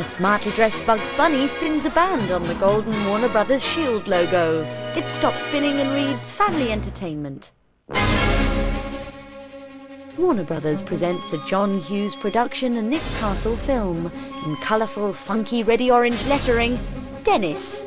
A smartly dressed Bugs Bunny spins a band on the golden Warner Brothers Shield logo. It stops spinning and reads Family Entertainment. Warner Brothers presents a John Hughes production and Nick Castle film. In colourful, funky, reddy orange lettering, Dennis.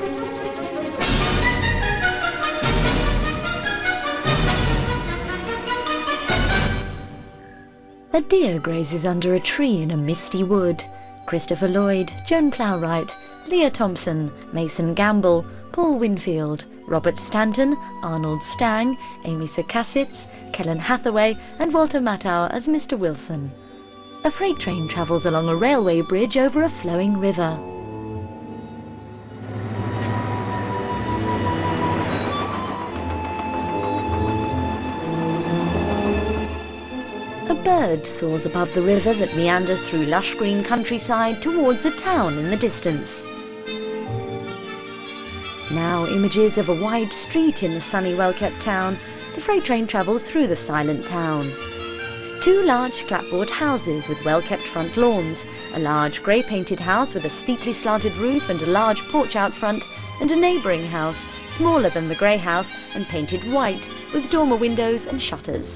A deer grazes under a tree in a misty wood. Christopher Lloyd, Joan Plowright, Leah Thompson, Mason Gamble, Paul Winfield, Robert Stanton, Arnold Stang, Amy Circassitz, Kellen Hathaway and Walter Matthau as Mr. Wilson. A freight train travels along a railway bridge over a flowing river. A bird soars above the river that meanders through lush green countryside towards a town in the distance. Now images of a wide street in the sunny, well-kept town. The freight train travels through the silent town. Two large clapboard houses with well-kept front lawns, a large grey-painted house with a steeply slanted roof and a large porch out front, and a neighbouring house, smaller than the grey house and painted white, with dormer windows and shutters.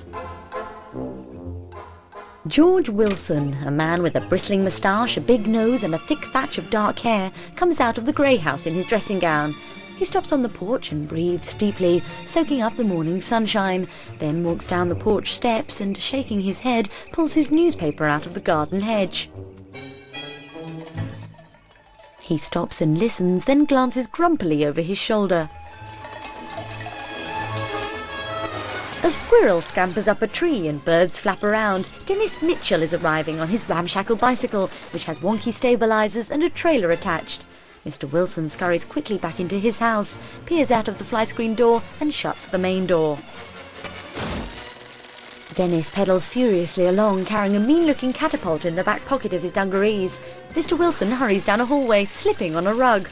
George Wilson, a man with a bristling moustache, a big nose and a thick thatch of dark hair, comes out of the grey house in his dressing gown. He stops on the porch and breathes deeply, soaking up the morning sunshine, then walks down the porch steps and, shaking his head, pulls his newspaper out of the garden hedge. He stops and listens, then glances grumpily over his shoulder. A squirrel scampers up a tree and birds flap around. Dennis Mitchell is arriving on his ramshackle bicycle, which has wonky stabilizers and a trailer attached. Mr. Wilson scurries quickly back into his house, peers out of the fly-screen door and shuts the main door. Dennis pedals furiously along, carrying a mean-looking catapult in the back pocket of his dungarees. Mr. Wilson hurries down a hallway, slipping on a rug.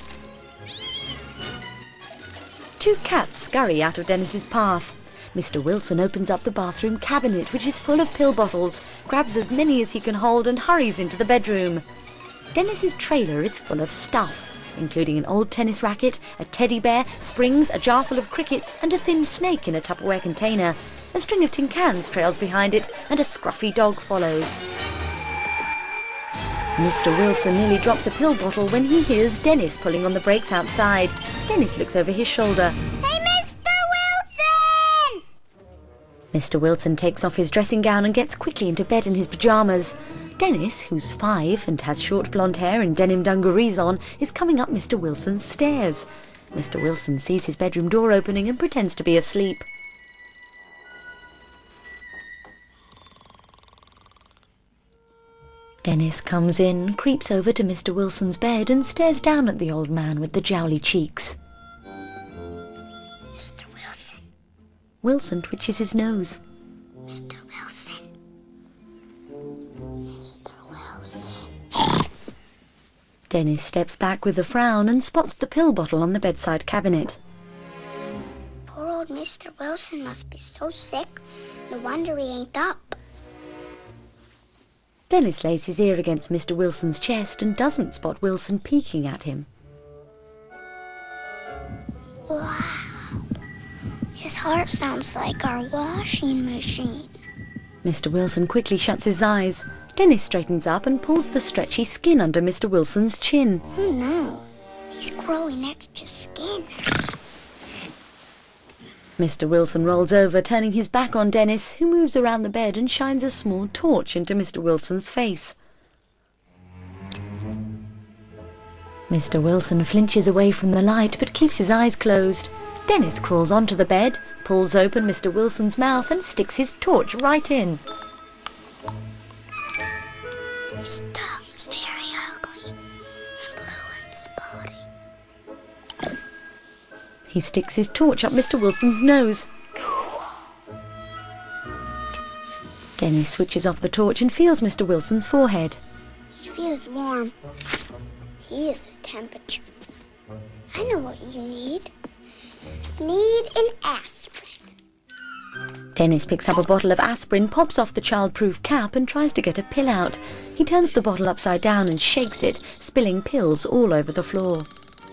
Two cats scurry out of Dennis's path. Mr. Wilson opens up the bathroom cabinet, which is full of pill bottles, grabs as many as he can hold and hurries into the bedroom. Dennis's trailer is full of stuff, including an old tennis racket, a teddy bear, springs, a jar full of crickets and a thin snake in a Tupperware container. A string of tin cans trails behind it and a scruffy dog follows. Mr. Wilson nearly drops a pill bottle when he hears Dennis pulling on the brakes outside. Dennis looks over his shoulder. Hey, Mr. Wilson! Mr. Wilson takes off his dressing gown and gets quickly into bed in his pyjamas. Dennis, who's 5 and has short blonde hair and denim dungarees on, is coming up Mr. Wilson's stairs. Mr. Wilson sees his bedroom door opening and pretends to be asleep. Dennis comes in, creeps over to Mr. Wilson's bed and stares down at the old man with the jowly cheeks. Mr. Wilson. Wilson twitches his nose. Mr. Wilson. Mr. Wilson. Dennis steps back with a frown and spots the pill bottle on the bedside cabinet. Poor old Mr. Wilson must be so sick. No wonder he ain't up. Dennis lays his ear against Mr. Wilson's chest and doesn't spot Wilson peeking at him. Wow. His heart sounds like our washing machine. Mr. Wilson quickly shuts his eyes. Dennis straightens up and pulls the stretchy skin under Mr. Wilson's chin. Oh no, he's growing extra skin. Mr. Wilson rolls over, turning his back on Dennis, who moves around the bed and shines a small torch into Mr. Wilson's face. Mr. Wilson flinches away from the light but keeps his eyes closed. Dennis crawls onto the bed, pulls open Mr. Wilson's mouth and sticks his torch right in. His tongue's very ugly and blue and spotty. He sticks his torch up Mr. Wilson's nose. Dennis switches off the torch and feels Mr. Wilson's forehead. He feels warm. He is the temperature. I know what you need. Need an aspirin. Dennis picks up a bottle of aspirin, pops off the child-proof cap and tries to get a pill out. He turns the bottle upside down and shakes it, spilling pills all over the floor.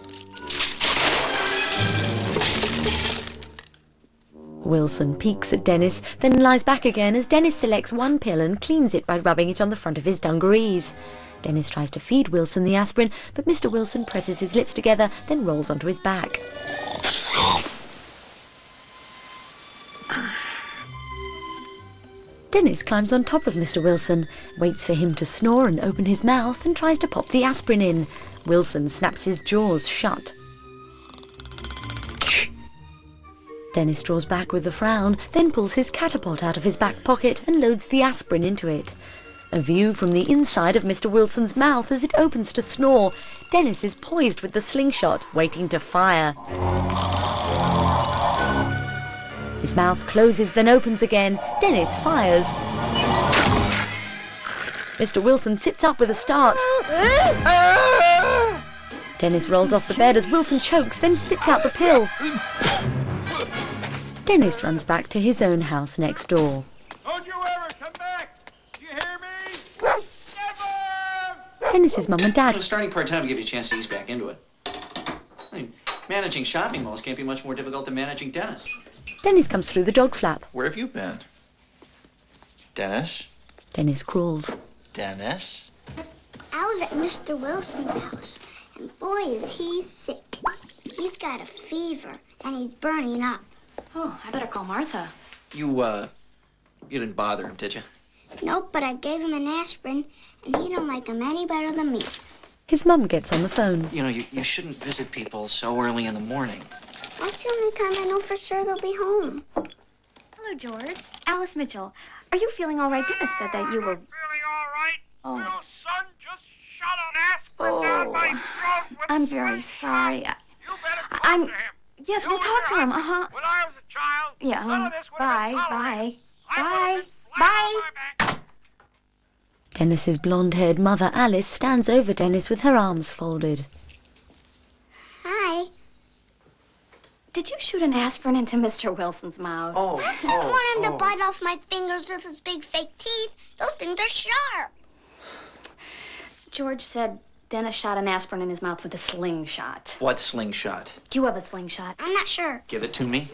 Wilson peeks at Dennis, then lies back again as Dennis selects one pill and cleans it by rubbing it on the front of his dungarees. Dennis tries to feed Wilson the aspirin, but Mr. Wilson presses his lips together, then rolls onto his back. Dennis climbs on top of Mr. Wilson, waits for him to snore and open his mouth, and tries to pop the aspirin in. Wilson snaps his jaws shut. Dennis draws back with a frown, then pulls his catapult out of his back pocket and loads the aspirin into it. A view from the inside of Mr. Wilson's mouth as it opens to snore. Dennis is poised with the slingshot, waiting to fire. His mouth closes, then opens again. Dennis fires. Mr. Wilson sits up with a start. Dennis rolls off the bed as Wilson chokes, then spits out the pill. Dennis runs back to his own house next door. Don't you ever come back! Do you hear me? Never! Dennis's mum and dad. Starting part-time will give you a chance to ease back into it. I mean, managing shopping malls can't be much more difficult than managing Dennis. Dennis comes through the dog flap. Where have you been? Dennis? Dennis crawls. Dennis? I was at Mr. Wilson's house, and boy, is he sick. He's got a fever, and he's burning up. Oh, I better call Martha. You didn't bother him, did you? Nope, but I gave him an aspirin, and he don't like him any better than me. His mum gets on the phone. You know, you shouldn't visit people so early in the morning. That's the only time I know for sure they'll be home. Hello, George. Alice Mitchell. Are you feeling all right? Dennis said that you were... Feeling all right? Oh. Your son just shot an aspirin down my throat with I'm a very slingshot. sorry. You better talk I'm... to him. Yes, You we'll talk to him. remember, Uh-huh. When I was a child, Yeah, none of this would have been bye, tolerated. bye, I would have been flat bye. on my back. Dennis's blonde-haired mother, Alice, stands over Dennis with her arms folded. Hi. Did you shoot an aspirin into Mr. Wilson's mouth? I don't want him to bite off my fingers with his big fake teeth. Those things are sharp. George said Dennis shot an aspirin in his mouth with a slingshot. What slingshot? Do you have a slingshot? I'm not sure. Give it to me.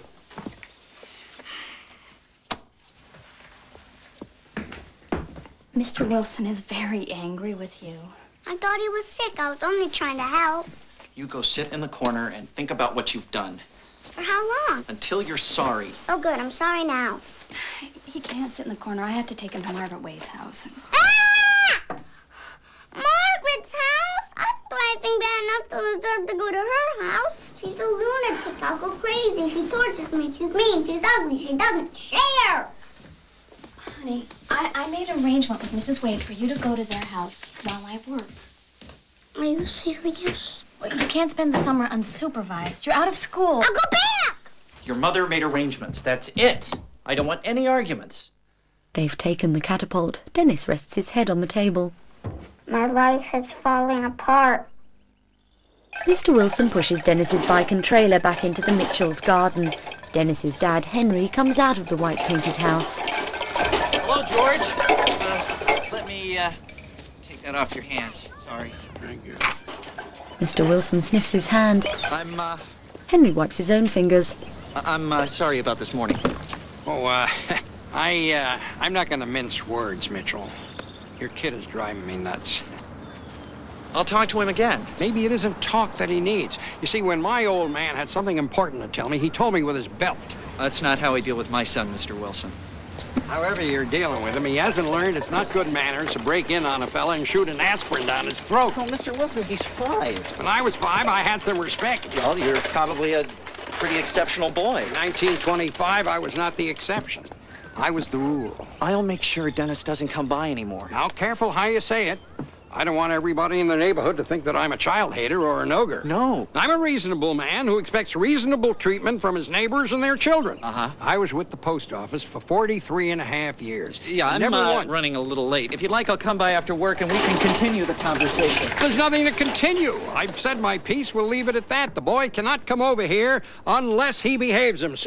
Mr. Wilson is very angry with you. I thought he was sick. I was only trying to help. You go sit in the corner and think about what you've done. For how long? Until you're sorry. Oh, good. I'm sorry now. He can't sit in the corner. I have to take him to Margaret Wade's house. Ah! Margaret's house? I'm laughing bad enough to deserve to go to her house. She's a lunatic. I'll go crazy. She tortures me. She's mean. She's ugly. She doesn't share. Honey, I made an arrangement with Mrs. Wade for you to go to their house while I work. Are you serious? Well, you can't spend the summer unsupervised. You're out of school. I'll go back! Your mother made arrangements. That's it. I don't want any arguments. They've taken the catapult. Dennis rests his head on the table. My life is falling apart. Mr. Wilson pushes Dennis's bike and trailer back into the Mitchells' garden. Dennis's dad, Henry, comes out of the white-painted house. Hello, George. Let me take that off your hands. Sorry. Thank you. Mr. Wilson sniffs his hand. Henry wipes his own fingers. I'm sorry about this morning. Oh, I'm not gonna mince words, Mitchell. Your kid is driving me nuts. I'll talk to him again. Maybe it isn't talk that he needs. You see, when my old man had something important to tell me, he told me with his belt. That's not how I deal with my son, Mr. Wilson. However you're dealing with him, he hasn't learned it's not good manners to break in on a fella and shoot an aspirin down his throat. Oh, Mr. Wilson, he's 5. When I was 5, I had some respect. Well, you're probably a pretty exceptional boy. In 1925, I was not the exception. I was the rule. I'll make sure Dennis doesn't come by anymore. Now, careful how you say it. I don't want everybody in the neighborhood to think that I'm a child hater or an ogre. No. I'm a reasonable man who expects reasonable treatment from his neighbors and their children. Uh-huh. I was with the post office for 43 and a half years. Yeah, I'm Never once. running a little late. If you'd like, I'll come by after work and we can continue the conversation. There's nothing to continue. I've said my piece. We'll leave it at that. The boy cannot come over here unless he behaves himself.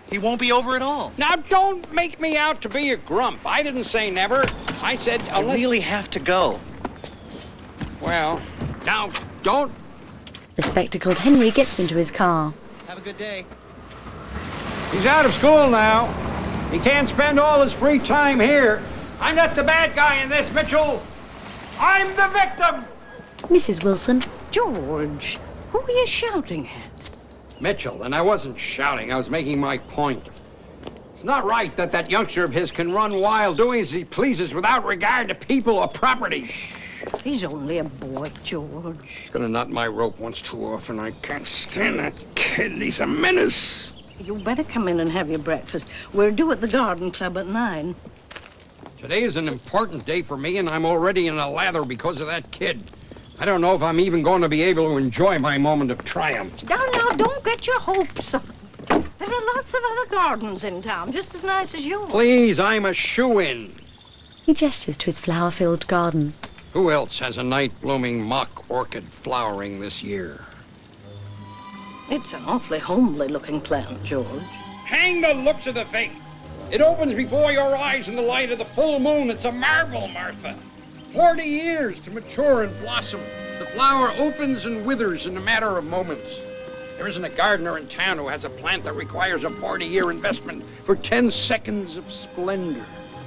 He won't be over at all. Now, don't make me out to be a grump. I didn't say never. I said I really have to go. Well, now, don't. The spectacled Henry gets into his car. Have a good day. He's out of school now. He can't spend all his free time here. I'm not the bad guy in this, Mitchell. I'm the victim. Mrs. Wilson. George, who are you shouting at? Mitchell, and I wasn't shouting. I was making my point. It's not right that that youngster of his can run wild doing as he pleases without regard to people or property. He's only a boy, George. He's gonna nut my rope once too often. I can't stand that kid. He's a menace. You better come in and have your breakfast. We're due at the garden club at 9. Today is an important day for me, and I'm already in a lather because of that kid. I don't know if I'm even going to be able to enjoy my moment of triumph. Now, don't get your hopes up. There are lots of other gardens in town, just as nice as yours. Please, I'm a shoo-in. He gestures to his flower-filled garden. Who else has a night-blooming mock orchid flowering this year? It's an awfully homely-looking plant, George. Hang the looks of the faith. It opens before your eyes in the light of the full moon. It's a marvel, Martha. 40 years to mature and blossom. The flower opens and withers in a matter of moments. There isn't a gardener in town who has a plant that requires a 40-year investment for 10 seconds of splendor.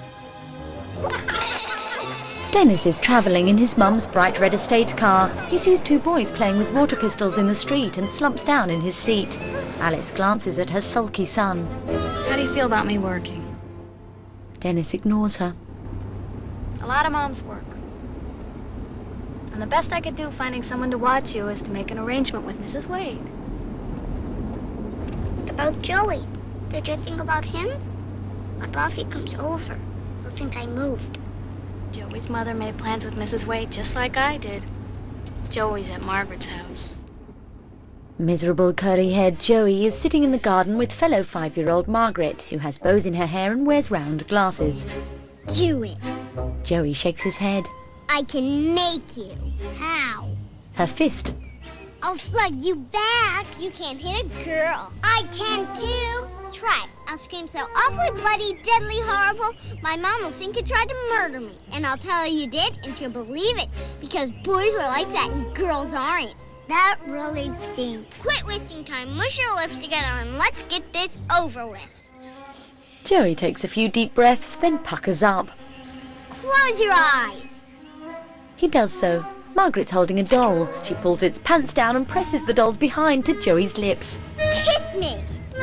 Dennis is travelling in his mum's bright red estate car. He sees 2 boys playing with water pistols in the street and slumps down in his seat. Alice glances at her sulky son. How do you feel about me working? Dennis ignores her. A lot of moms work. And the best I could do finding someone to watch you is to make an arrangement with Mrs. Wade. What about Joey? Did you think about him? What about if he comes over? He'll think I moved. Joey's mother made plans with Mrs. Wade just like I did. Joey's at Margaret's house. Miserable curly-haired Joey is sitting in the garden with fellow 5-year-old Margaret, who has bows in her hair and wears round glasses. Do it. Joey shakes his head. I can make you. How? Her fist. I'll slug you back. You can't hit a girl. I can too. Try it. I'll scream so awfully bloody, deadly horrible, my mom will think you tried to murder me. And I'll tell her you did, and she'll believe it. Because boys are like that and girls aren't. That really stinks. Quit wasting time. Mush your lips together and let's get this over with. Joey takes a few deep breaths, then puckers up. Close your eyes. He does so. Margaret's holding a doll. She pulls its pants down and presses the doll's behind to Joey's lips. Kiss me.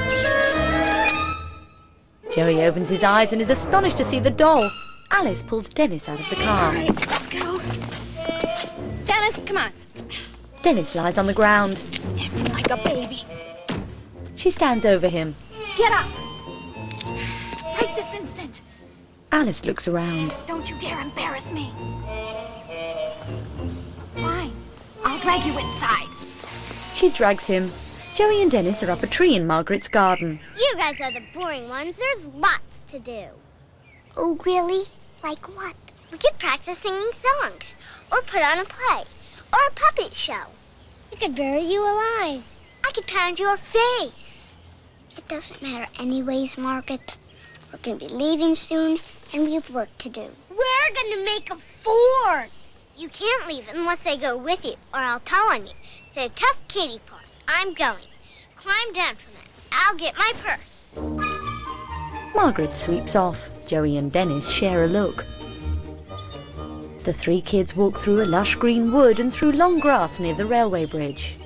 Joey opens his eyes and is astonished to see the doll. Alice pulls Dennis out of the car. All right, let's go. Dennis, come on. Dennis lies on the ground. Like a baby. She stands over him. Get up. Right this instant. Alice looks around. Don't you dare embarrass me. Fine. I'll drag you inside. She drags him. Joey and Dennis are up a tree in Margaret's garden. You guys are the boring ones. There's lots to do. Oh, really? Like what? We could practice singing songs, or put on a play, or a puppet show. I could bury you alive. I could pound your face. It doesn't matter anyways, Margaret. We're going to be leaving soon, and we have work to do. We're going to make a fort. You can't leave unless I go with you, or I'll tell on you. So tough kitty paws. I'm going. Climb down from it. I'll get my purse. Margaret sweeps off. Joey and Dennis share a look. The 3 kids walk through a lush green wood and through long grass near the railway bridge.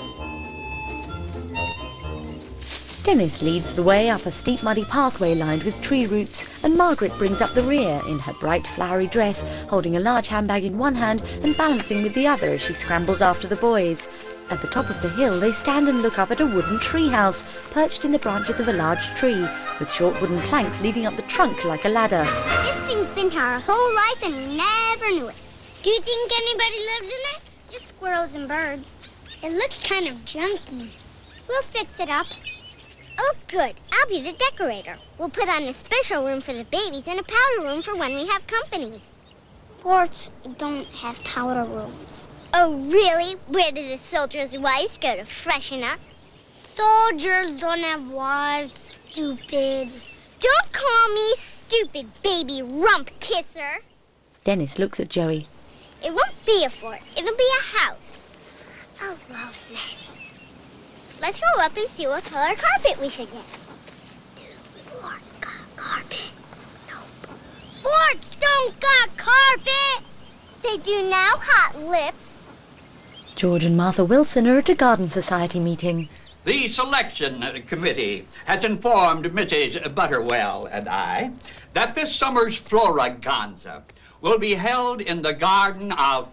Dennis leads the way up a steep muddy pathway lined with tree roots, and Margaret brings up the rear in her bright flowery dress, holding a large handbag in one hand and balancing with the other as she scrambles after the boys. At the top of the hill, they stand and look up at a wooden tree house, perched in the branches of a large tree, with short wooden planks leading up the trunk like a ladder. This thing's been here our whole life and we never knew it. Do you think anybody lives in it? Just squirrels and birds. It looks kind of junky. We'll fix it up. Oh, good. I'll be the decorator. We'll put on a special room for the babies and a powder room for when we have company. Forts don't have powder rooms. Oh, really? Where do the soldiers' wives go to freshen up? Soldiers don't have wives. stupid. Don't call me stupid, baby rump kisser. Dennis looks at Joey. It won't be a fort. It'll be a house. A love nest. Let's go up and see what color carpet we should get. Do forts got carpet? Nope. Forts don't got carpet! They do now, hot lips. George and Martha Wilson are at a garden society meeting. The selection committee has informed Mrs. Butterwell and I that this summer's Floraganza will be held in the garden of,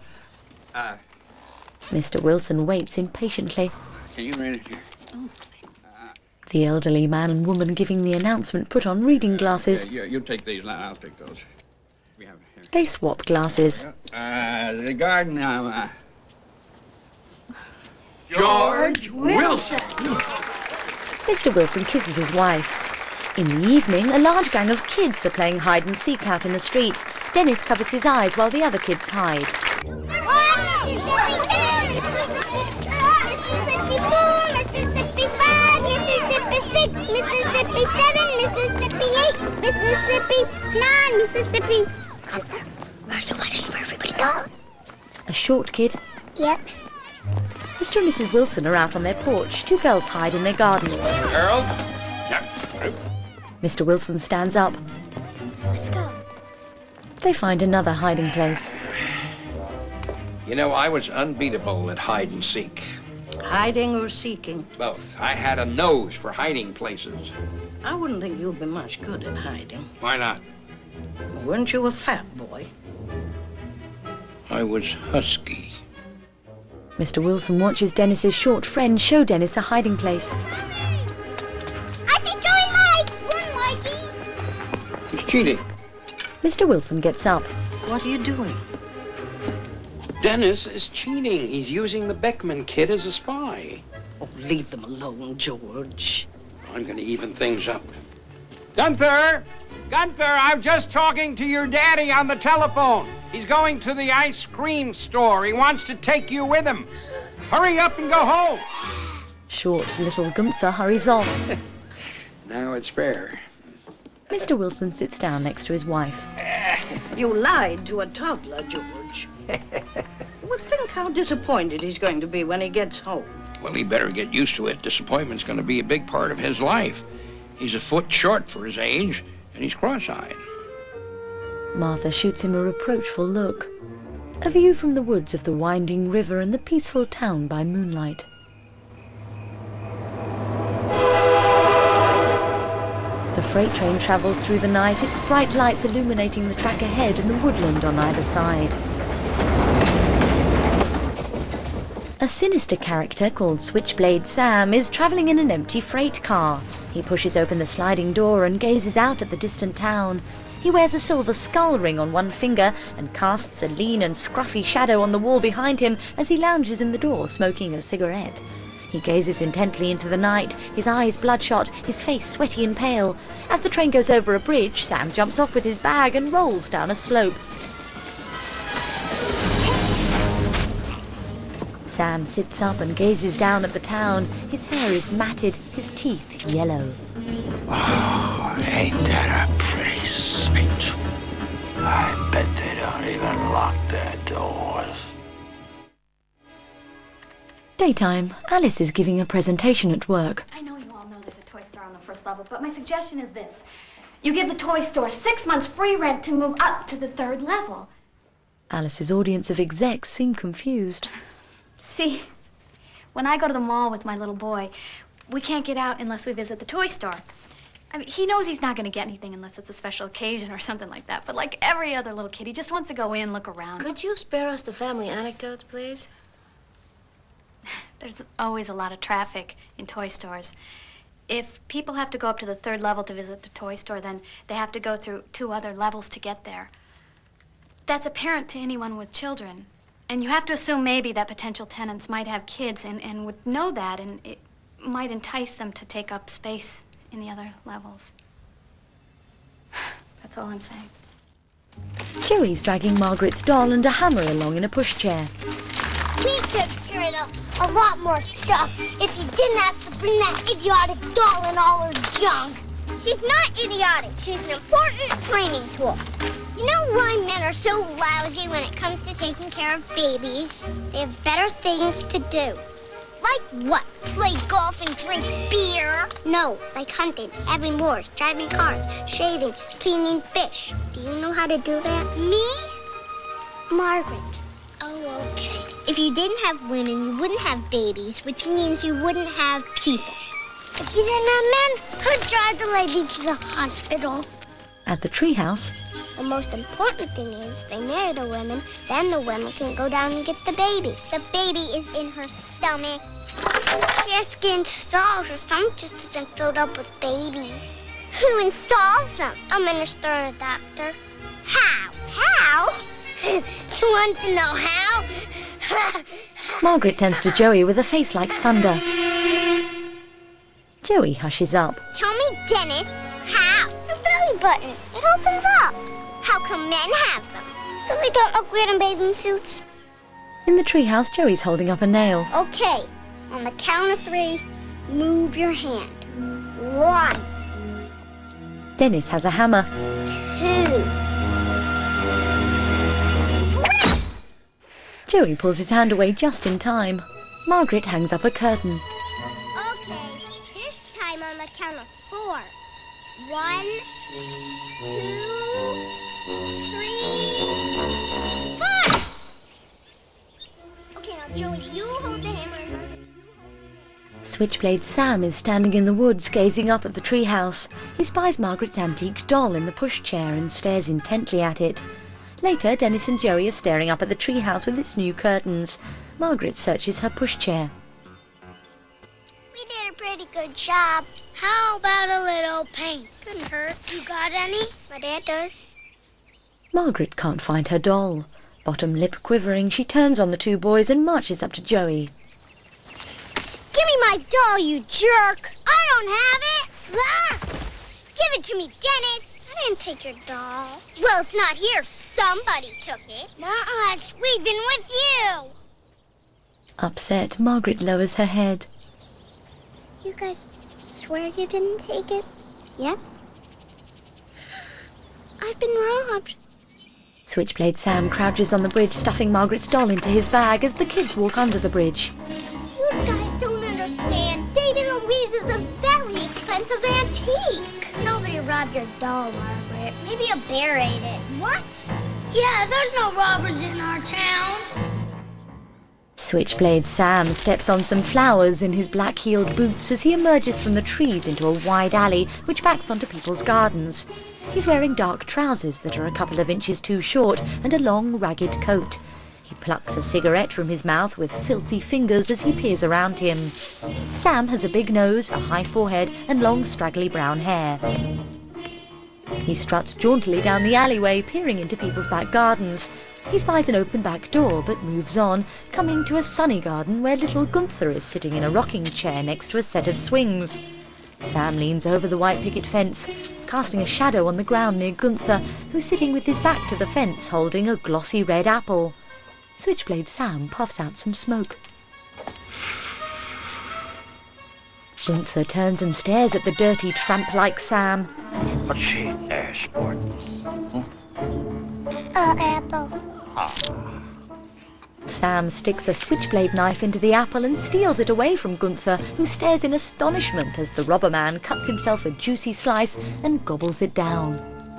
Mr. Wilson waits impatiently. Can you read it here? The elderly man and woman giving the announcement put on reading glasses. Yeah, you take these, I'll take those. We have it here. They swap glasses. The garden of, George Wilson. Mr. Wilson kisses his wife. In the evening, a large gang of kids are playing hide and seek out in the street. Dennis covers his eyes while the other kids hide. Mississippi 4, Mississippi 5, Mississippi 6, Mississippi 7, Mississippi 8, Mississippi 9, Mississippi... Gunther, are you watching where everybody goes? A short kid. Yep. Mr. and Mrs. Wilson are out on their porch. Two girls hide in their garden. Girls? Mr. Wilson stands up. Let's go. They find another hiding place. You know, I was unbeatable at hide and seek. Hiding or seeking? Both. I had a nose for hiding places. I wouldn't think you'd be much good at hiding. Why not? Weren't you a fat boy? I was husky. Mr. Wilson watches Dennis's short friend show Dennis a hiding place. I see Joey and Mike. Run, Mikey. He's cheating. Mr. Wilson gets up. What are you doing? Dennis is cheating. He's using the Beckman kid as a spy. Oh, leave them alone, George. I'm going to even things up. Gunther! Gunther, I'm just talking to your daddy on the telephone. He's going to the ice cream store. He wants to take you with him. Hurry up and go home. Short little Gunther hurries off. Now it's fair. Mr. Wilson sits down next to his wife. You lied to a toddler, George. Well, think how disappointed he's going to be when he gets home. Well, he better get used to it. Disappointment's going to be a big part of his life. He's a foot short for his age, and he's cross-eyed. Martha shoots him a reproachful look. A view from the woods of the winding river and the peaceful town by moonlight. The freight train travels through the night, its bright lights illuminating the track ahead and the woodland on either side. A sinister character called Switchblade Sam is travelling in an empty freight car. He pushes open the sliding door and gazes out at the distant town. He wears a silver skull ring on one finger and casts a lean and scruffy shadow on the wall behind him as he lounges in the door smoking a cigarette. He gazes intently into the night, his eyes bloodshot, his face sweaty and pale. As the train goes over a bridge, Sam jumps off with his bag and rolls down a slope. Sam sits up and gazes down at the town. His hair is matted, his teeth yellow. Oh, ain't that a pretty sight? I bet they don't even lock their doors. Daytime. Alice is giving a presentation at work. I know you all know there's a toy store on the first level, but my suggestion is this. You give the toy store 6 months free rent to move up to the 3rd level. Alice's audience of execs seem confused. See, when I go to the mall with my little boy, we can't get out unless we visit the toy store. I mean, he knows he's not going to get anything unless it's a special occasion or something like that. But like every other little kid, he just wants to go in, look around. Could you spare us the family anecdotes, please? There's always a lot of traffic in toy stores. If people have to go up to the 3rd level to visit the toy store, then they have to go through 2 other levels to get there. That's apparent to anyone with children. And you have to assume maybe that potential tenants might have kids and would know that, and it might entice them to take up space in the other levels. That's all I'm saying. Joey's dragging Margaret's doll and a hammer along in a pushchair. We could carry up a lot more stuff if you didn't have to bring that idiotic doll and all her junk. She's not idiotic. She's an important training tool. You know why men are so lousy when it comes to taking care of babies? They have better things to do. Like what? Play golf and drink beer? No, like hunting, having wars, driving cars, shaving, cleaning fish. Do you know how to do that? Me? Margaret. Oh, okay. If you didn't have women, you wouldn't have babies, which means you wouldn't have people. If you didn't have men, who'd drive the ladies to the hospital? At the treehouse, The most important thing is they marry the women, then the women can go down and get the baby. The baby is in her stomach. She has to get installed. Her stomach just isn't filled up with babies. Who installs them? A minister and a doctor. How? How? You want to know how? Margaret turns to Joey with a face like thunder. Joey hushes up. Tell me, Dennis, how? The belly button. It opens up. How come men have them? So they don't look weird in bathing suits. In the treehouse, Joey's holding up a nail. Okay, on the count of 3, move your hand. 1, Dennis has a hammer. 2. Joey pulls his hand away just in time. Margaret hangs up a curtain. Okay, this time on the count of 4. 1, 2, 3, 4! Okay, now Joey, you hold the hammer and Margaret, you hold the nail. Switchblade Sam is standing in the woods gazing up at the treehouse. He spies Margaret's antique doll in the pushchair and stares intently at it. Later, Dennis and Joey are staring up at the treehouse with its new curtains. Margaret searches her pushchair. We did a pretty good job. How about a little paint? Couldn't hurt. You got any? My dad does. Margaret can't find her doll. Bottom lip quivering, she turns on the two boys and marches up to Joey. Give me my doll, you jerk! I don't have it! Ah! Give it to me, Dennis! I didn't take your doll. Well, it's not here. Somebody took it. Not us. We've been with you. Upset, Margaret lowers her head. You guys swear you didn't take it? Yep. I've been robbed. Switchblade Sam crouches on the bridge, stuffing Margaret's doll into his bag as the kids walk under the bridge. You guys don't understand. Baby Louise is a very expensive antique. Nobody robbed your doll, Margaret. Maybe a bear ate it. What? Yeah, there's no robbers in our town. Switchblade Sam steps on some flowers in his black-heeled boots as he emerges from the trees into a wide alley which backs onto people's gardens. He's wearing dark trousers that are a couple of inches too short and a long, ragged coat. He plucks a cigarette from his mouth with filthy fingers as he peers around him. Sam has a big nose, a high forehead, and long, straggly brown hair. He struts jauntily down the alleyway, peering into people's back gardens. He spies an open back door, but moves on, coming to a sunny garden where little Gunther is sitting in a rocking chair next to a set of swings. Sam leans over the white picket fence, casting a shadow on the ground near Gunther, who's sitting with his back to the fence holding a glossy red apple. Switchblade Sam puffs out some smoke. Gunther turns and stares at the dirty tramp-like Sam. What's she there, sport? Apple. Sam sticks a switchblade knife into the apple and steals it away from Gunther, who stares in astonishment as the robber man cuts himself a juicy slice and gobbles it down.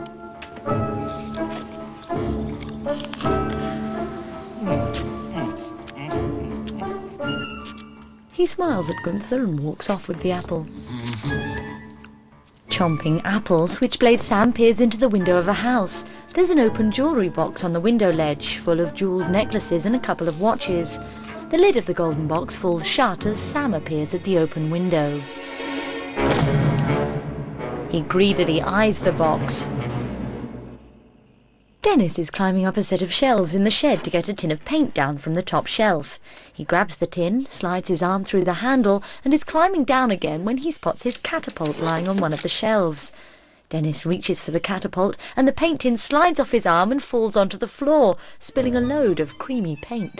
He smiles at Gunther and walks off with the apple. Chomping apple, Switchblade Sam peers into the window of a house. There's an open jewellery box on the window ledge, full of jewelled necklaces and a couple of watches. The lid of the golden box falls shut as Sam appears at the open window. He greedily eyes the box. Dennis is climbing up a set of shelves in the shed to get a tin of paint down from the top shelf. He grabs the tin, slides his arm through the handle, and is climbing down again when he spots his catapult lying on one of the shelves. Dennis reaches for the catapult, and the paint tin slides off his arm and falls onto the floor, spilling a load of creamy paint.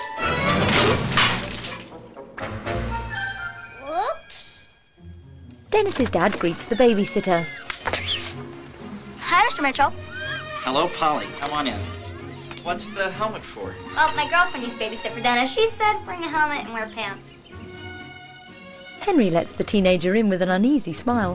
Whoops. Dennis's dad greets the babysitter. Hi, Mr. Mitchell. Hello, Polly. Come on in. What's the helmet for? Well, my girlfriend used to babysit for Dennis. She said bring a helmet and wear pants. Henry lets the teenager in with an uneasy smile.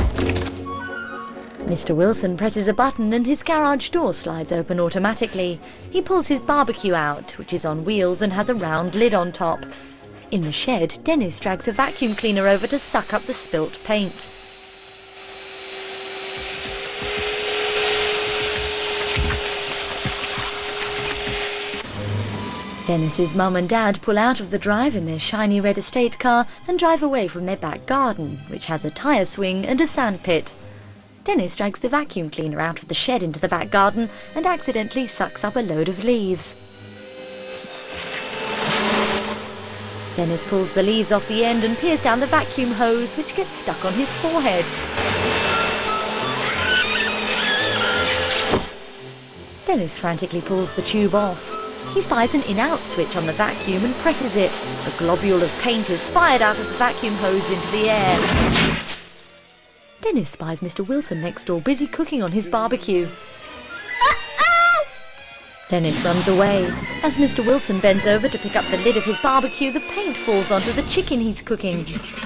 Mr. Wilson presses a button and his garage door slides open automatically. He pulls his barbecue out, which is on wheels and has a round lid on top. In the shed, Dennis drags a vacuum cleaner over to suck up the spilt paint. Dennis's mum and dad pull out of the drive in their shiny red estate car and drive away from their back garden, which has a tyre swing and a sandpit. Dennis drags the vacuum cleaner out of the shed into the back garden and accidentally sucks up a load of leaves. Dennis pulls the leaves off the end and peers down the vacuum hose, which gets stuck on his forehead. Dennis frantically pulls the tube off. He spies an in-out switch on the vacuum and presses it. A globule of paint is fired out of the vacuum hose into the air. Dennis spies Mr. Wilson next door, busy cooking on his barbecue. Dennis runs away. As Mr. Wilson bends over to pick up the lid of his barbecue, the paint falls onto the chicken he's cooking.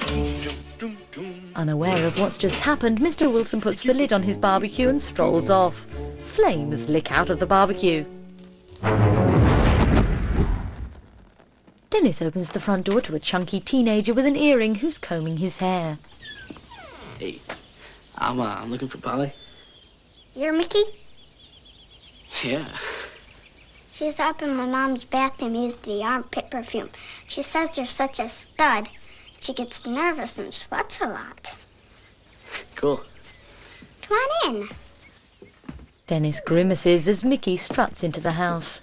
Unaware of what's just happened, Mr. Wilson puts the lid on his barbecue and strolls off. Flames lick out of the barbecue. Dennis opens the front door to a chunky teenager with an earring who's combing his hair. Hey, I'm looking for Polly. You're Mickey? Yeah. She's up in my mom's bathroom using the armpit perfume. She says you're such a stud. She gets nervous and sweats a lot. Cool. Come on in. Dennis grimaces as Mickey struts into the house.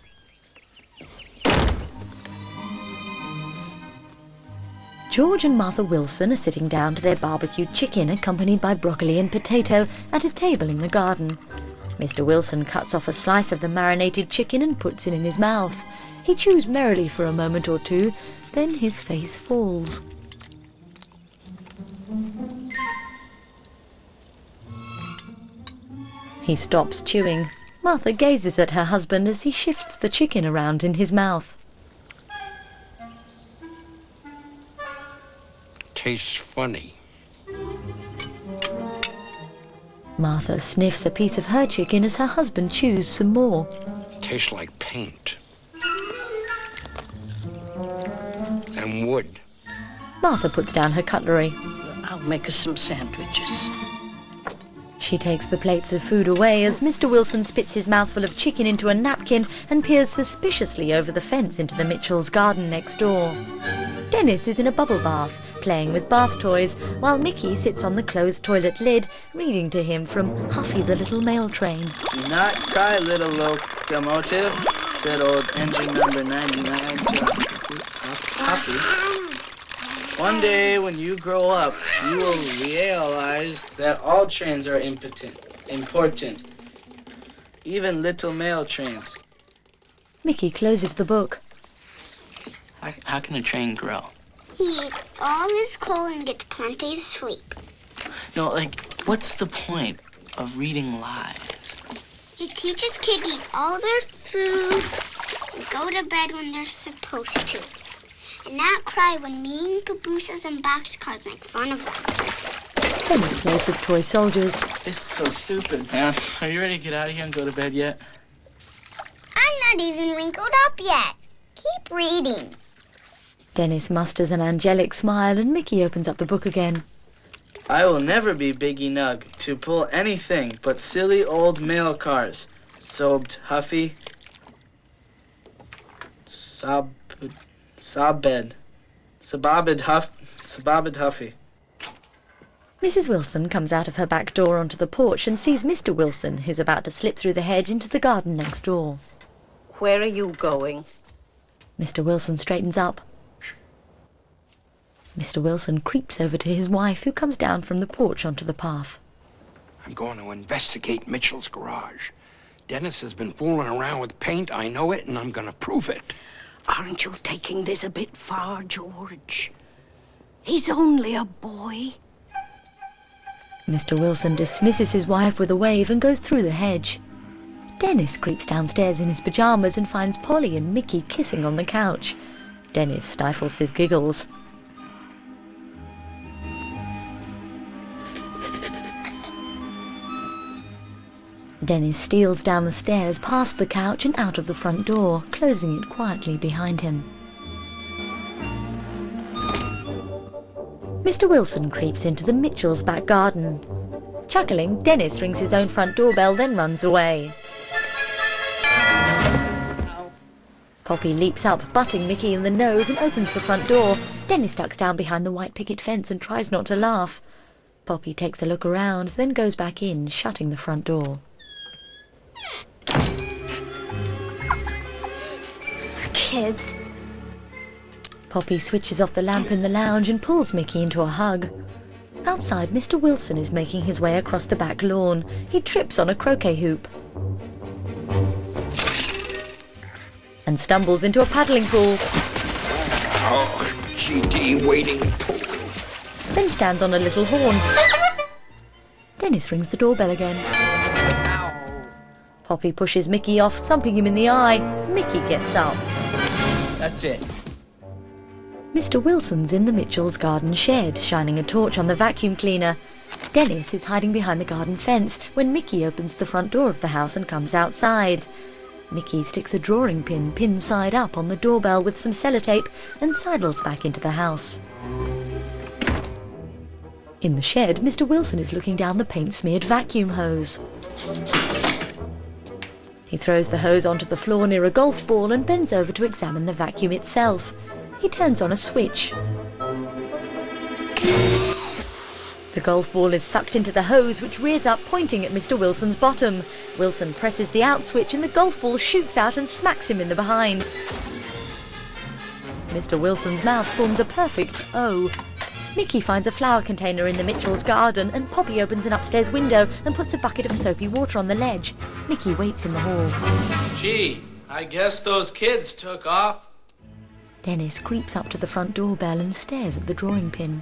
George and Martha Wilson are sitting down to their barbecued chicken, accompanied by broccoli and potato, at a table in the garden. Mr. Wilson cuts off a slice of the marinated chicken and puts it in his mouth. He chews merrily for a moment or two, then his face falls. He stops chewing. Martha gazes at her husband as he shifts the chicken around in his mouth. Tastes funny. Martha sniffs a piece of her chicken as her husband chews some more. Tastes like paint. And wood. Martha puts down her cutlery. I'll make us some sandwiches. She takes the plates of food away as Mr. Wilson spits his mouthful of chicken into a napkin and peers suspiciously over the fence into the Mitchells' garden next door. Dennis is in a bubble bath, playing with bath toys, while Mickey sits on the closed toilet lid, reading to him from Huffy the Little Mail Train. Do not cry, little locomotive, said old engine number 99 to Huffy. One day when you grow up, you will realize that all trains are important. Even little mail trains. Mickey closes the book. How can a train grow? He eats all his coal and gets plenty of sleep. No, what's the point of reading lies? He teaches kids to eat all their food and go to bed when they're supposed to. And not cry when mean cabooses and boxcars make fun of them. Dennis plays with toy soldiers. This is so stupid, man. Are you ready to get out of here and go to bed yet? I'm not even wrinkled up yet. Keep reading. Dennis musters an angelic smile and Mickey opens up the book again. I will never be Big Nug to pull anything but silly old mail cars, sobbed Huffy. Sababed Huffy. Mrs. Wilson comes out of her back door onto the porch and sees Mr. Wilson, who's about to slip through the hedge into the garden next door. Where are you going? Mr. Wilson straightens up. Mr. Wilson creeps over to his wife, who comes down from the porch onto the path. I'm going to investigate Mitchell's garage. Dennis has been fooling around with paint, I know it, and I'm going to prove it. Aren't you taking this a bit far, George? He's only a boy. Mr. Wilson dismisses his wife with a wave and goes through the hedge. Dennis creeps downstairs in his pyjamas and finds Polly and Mickey kissing on the couch. Dennis stifles his giggles. Dennis steals down the stairs past the couch and out of the front door, closing it quietly behind him. Mr. Wilson creeps into the Mitchells' back garden. Chuckling, Dennis rings his own front doorbell, then runs away. Poppy leaps up, butting Mickey in the nose, and opens the front door. Dennis ducks down behind the white picket fence and tries not to laugh. Poppy takes a look around, then goes back in, shutting the front door. Kids. Poppy switches off the lamp in the lounge and pulls Mickey into a hug. Outside, Mr. Wilson is making his way across the back lawn. He trips on a croquet hoop and stumbles into a paddling pool. Oh, GD waiting pool. Then stands on a little horn. Dennis rings the doorbell again. Poppy pushes Mickey off, thumping him in the eye. Mickey gets up. That's it. Mr. Wilson's in the Mitchells' garden shed, shining a torch on the vacuum cleaner. Dennis is hiding behind the garden fence when Mickey opens the front door of the house and comes outside. Mickey sticks a drawing pin pinned side up on the doorbell with some sellotape and sidles back into the house. In the shed, Mr. Wilson is looking down the paint-smeared vacuum hose. He throws the hose onto the floor near a golf ball and bends over to examine the vacuum itself. He turns on a switch. The golf ball is sucked into the hose, which rears up, pointing at Mr. Wilson's bottom. Wilson presses the out switch and the golf ball shoots out and smacks him in the behind. Mr. Wilson's mouth forms a perfect O. Mickey finds a flower container in the Mitchells' garden, and Poppy opens an upstairs window and puts a bucket of soapy water on the ledge. Mickey waits in the hall. Gee, I guess those kids took off. Dennis creeps up to the front doorbell and stares at the drawing pin.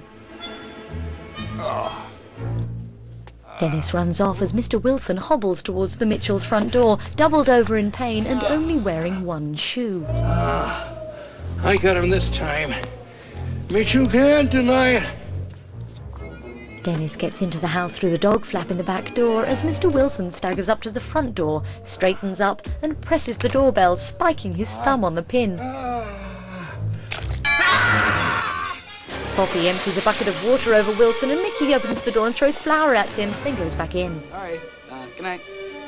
Dennis runs off as Mr. Wilson hobbles towards the Mitchells' front door, doubled over in pain and only wearing one shoe. I got him this time. Mitchell can't deny it. Dennis gets into the house through the dog flap in the back door as Mr. Wilson staggers up to the front door, straightens up and presses the doorbell, spiking his thumb on the pin. Poppy empties a bucket of water over Wilson and Mickey opens the door and throws flour at him, then goes back in. Sorry. Good night.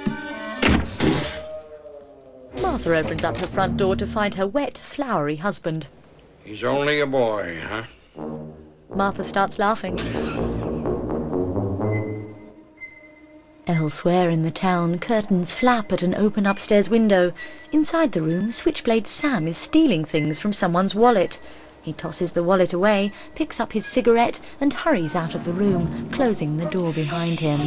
Martha opens up her front door to find her wet, floury husband. He's only a boy, huh? Martha starts laughing. Elsewhere in the town, curtains flap at an open upstairs window. Inside the room, Switchblade Sam is stealing things from someone's wallet. He tosses the wallet away, picks up his cigarette, and hurries out of the room, closing the door behind him.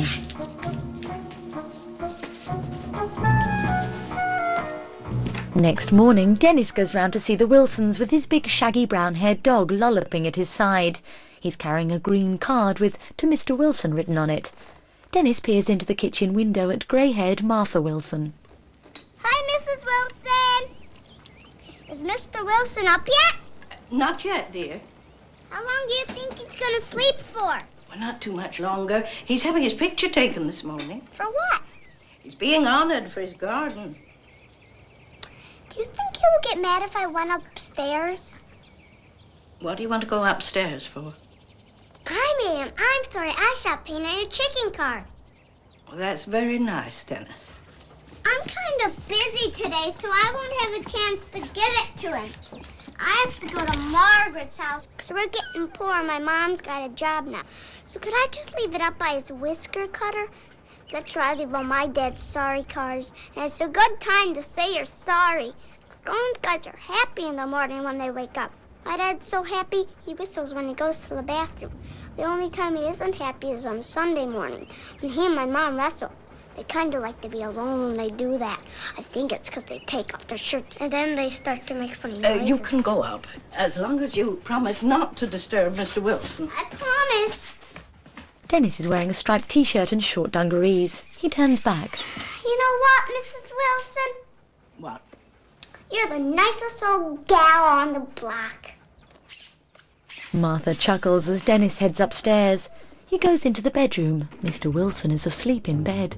Next morning, Dennis goes round to see the Wilsons with his big shaggy brown-haired dog lolloping at his side. He's carrying a green card with "To Mr. Wilson" written on it. Dennis peers into the kitchen window at grey-haired Martha Wilson. Hi, Mrs. Wilson. Is Mr. Wilson up yet? Not yet, dear. How long do you think he's going to sleep for? Well, not too much longer. He's having his picture taken this morning. For what? He's being honored for his garden. Do you think he will get mad if I went upstairs? What do you want to go upstairs for? Hi, ma'am. I'm sorry. I shot paint on your chicken car. Well, that's very nice, Dennis. I'm kind of busy today, so I won't have a chance to give it to him. I have to go to Margaret's house because we're getting poor. My mom's got a job now. So could I just leave it up by his whisker cutter? That's where I leave all my dad's sorry cars. And it's a good time to say you're sorry. Grown guys are happy in the morning when they wake up. My dad's so happy, he whistles when he goes to the bathroom. The only time he isn't happy is on Sunday morning when he and my mom wrestle. They kind of like to be alone when they do that. I think it's because they take off their shirts and then they start to make funny noises. You can go up, as long as you promise not to disturb Mr. Wilson. I promise. Dennis is wearing a striped t-shirt and short dungarees. He turns back. You know what, Mrs. Wilson? What? You're the nicest old gal on the block. Martha chuckles as Dennis heads upstairs. He goes into the bedroom. Mr. Wilson is asleep in bed.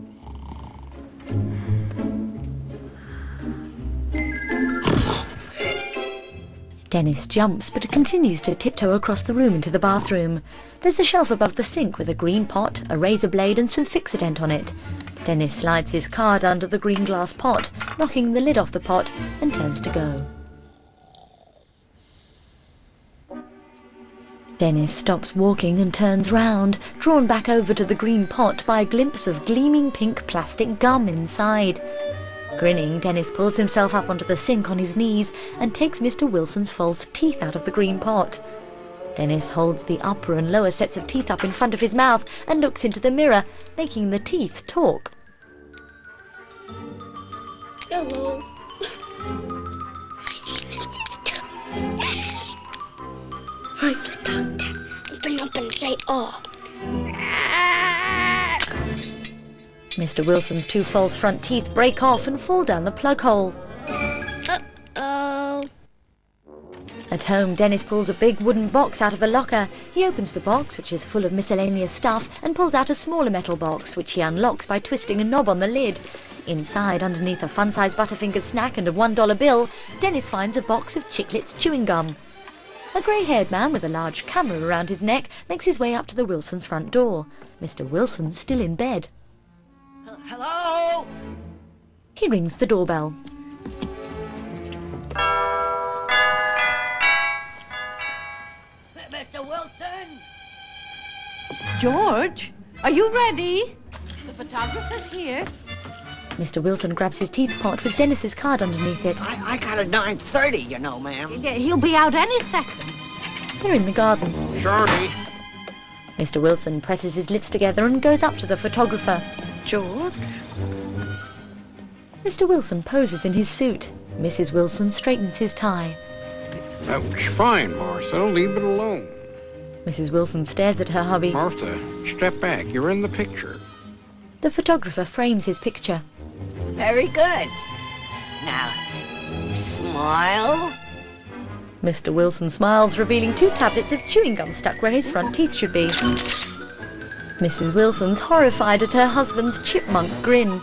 Dennis jumps but continues to tiptoe across the room into the bathroom. There's a shelf above the sink with a green pot, a razor blade and some Fix-A-Dent on it. Dennis slides his card under the green glass pot, knocking the lid off the pot, and turns to go. Dennis stops walking and turns round, drawn back over to the green pot by a glimpse of gleaming pink plastic gum inside. Grinning, Dennis pulls himself up onto the sink on his knees and takes Mr. Wilson's false teeth out of the green pot. Dennis holds the upper and lower sets of teeth up in front of his mouth and looks into the mirror, making the teeth talk. Hello. I'm the doctor. Open up and say, oh. Mr. Wilson's two false front teeth break off and fall down the plug hole. Uh-oh. At home, Dennis pulls a big wooden box out of a locker. He opens the box, which is full of miscellaneous stuff, and pulls out a smaller metal box, which he unlocks by twisting a knob on the lid. Inside, underneath a fun-sized Butterfinger snack and a $1 bill, Dennis finds a box of Chiclets chewing gum. A grey-haired man with a large camera around his neck makes his way up to the Wilsons' front door. Mr. Wilson's still in bed. Hello? He rings the doorbell. Mr. Wilson? George, are you ready? The photographer's here. Mr. Wilson grabs his teeth pot with Dennis's card underneath it. I got a 9:30, you know, ma'am. He'll be out any second. They're in the garden. Shorty. Mr. Wilson presses his lips together and goes up to the photographer. George? Mr. Wilson poses in his suit. Mrs. Wilson straightens his tie. That's fine, Martha. Leave it alone. Mrs. Wilson stares at her hubby. Martha, step back. You're in the picture. The photographer frames his picture. Very good. Now, smile. Mr. Wilson smiles, revealing 2 tablets of chewing gum stuck where his front teeth should be. Mrs. Wilson's horrified at her husband's chipmunk grin.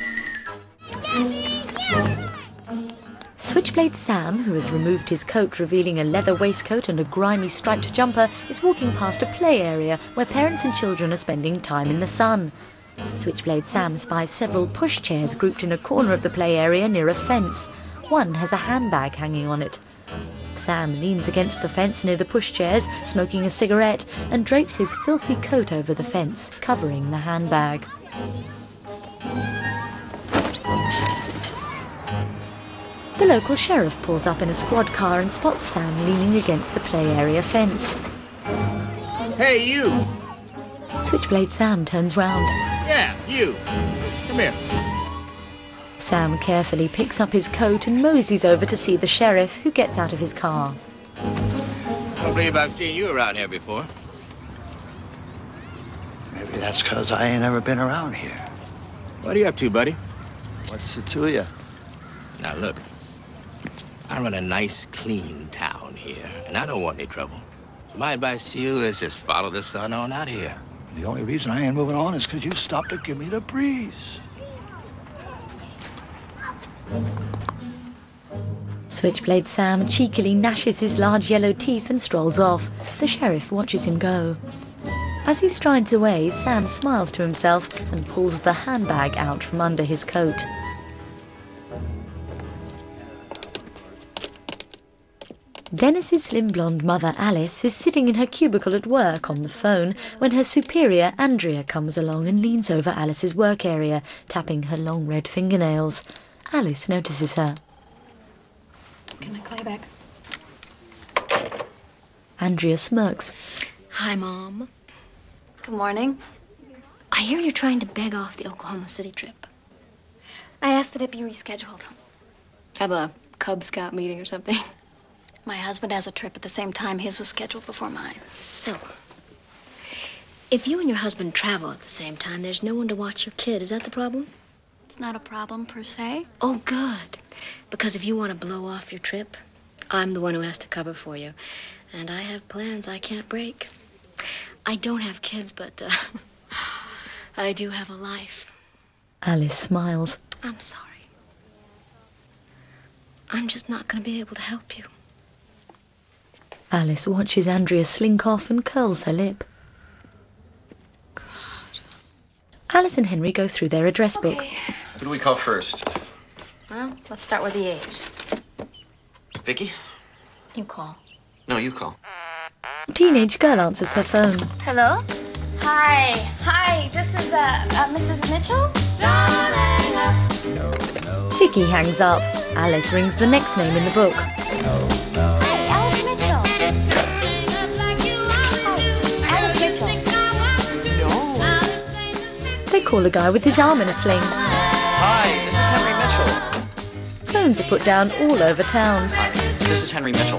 Switchblade Sam, who has removed his coat revealing a leather waistcoat and a grimy striped jumper, is walking past a play area where parents and children are spending time in the sun. Switchblade Sam spies several pushchairs grouped in a corner of the play area near a fence. One has a handbag hanging on it. Sam leans against the fence near the pushchairs, smoking a cigarette, and drapes his filthy coat over the fence, covering the handbag. The local sheriff pulls up in a squad car and spots Sam leaning against the play area fence. Hey, you! Switchblade Sam turns round. Yeah, you. Come here. Sam carefully picks up his coat and moseys over to see the sheriff, who gets out of his car. I don't believe I've seen you around here before. Maybe that's because I ain't ever been around here. What are you up to, buddy? What's it to you? Now, look. I run a nice, clean town here, and I don't want any trouble. My advice to you is just follow the sun on out of here. The only reason I ain't moving on is because you stopped to give me the breeze. Switchblade Sam cheekily gnashes his large yellow teeth and strolls off. The sheriff watches him go. As he strides away, Sam smiles to himself and pulls the handbag out from under his coat. Dennis's slim blonde mother Alice is sitting in her cubicle at work on the phone when her superior Andrea comes along and leans over Alice's work area, tapping her long red fingernails. Alice notices her. Can I call you back? Andrea smirks. Hi, Mom. Good morning. I hear you're trying to beg off the Oklahoma City trip. I asked that it be rescheduled. Have a Cub Scout meeting or something? My husband has a trip at the same time his was scheduled before mine. So, If you and your husband travel at the same time, there's no one to watch your kid. Is that the problem? It's not a problem, per se. Oh, good. Because if you want to blow off your trip, I'm the one who has to cover for you. And I have plans I can't break. I don't have kids, but I do have a life. Alice smiles. I'm sorry. I'm just not going to be able to help you. Alice watches Andrea slink off and curls her lip. Alice and Henry go through their address book. Who do we call first? Well, let's start with the age. Vicky? You call. No, you call. A teenage girl answers her phone. Hello? Hi. Hi, this is, Mrs. Mitchell? Vicky hangs up. Alice rings the next name in the book. Hey, Alice Mitchell. Hi, Alice Mitchell. No. They call a guy with his arm in a sling. Hi, this is Henry Mitchell. Phones are put down all over town. Hi, this is Henry Mitchell.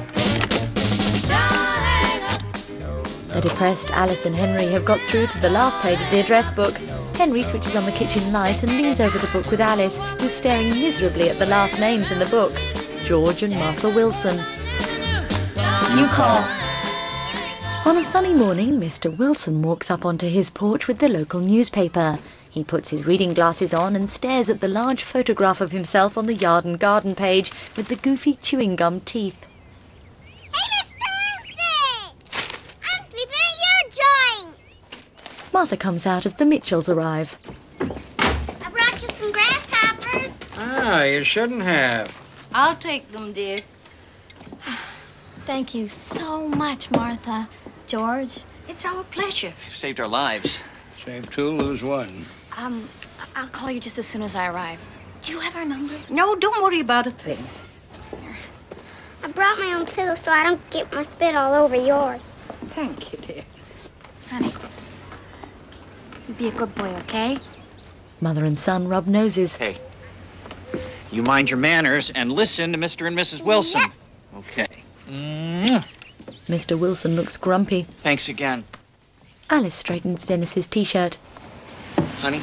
A depressed Alice and Henry have got through to the last page of the address book. Henry switches on the kitchen light and leans over the book with Alice, who's staring miserably at the last names in the book. George and Martha Wilson. You call. On a sunny morning, Mr. Wilson walks up onto his porch with the local newspaper. He puts his reading glasses on and stares at the large photograph of himself on the yard and garden page with the goofy chewing gum teeth. Martha comes out as the Mitchells arrive. I brought you some grasshoppers. Ah, you shouldn't have. I'll take them, dear. Thank you so much, Martha. George? It's our pleasure. You saved our lives. Save two, lose one. I'll call you just as soon as I arrive. Do you have our number? No, don't worry about a thing. I brought my own pillow so I don't get my spit all over yours. Thank you, dear. Honey, you be a good boy, okay? Mother and son rub noses. Hey, you mind your manners and listen to Mr. and Mrs. Wilson. Okay. Mr. Wilson looks grumpy. Thanks again. Alice straightens Dennis's t-shirt. Honey?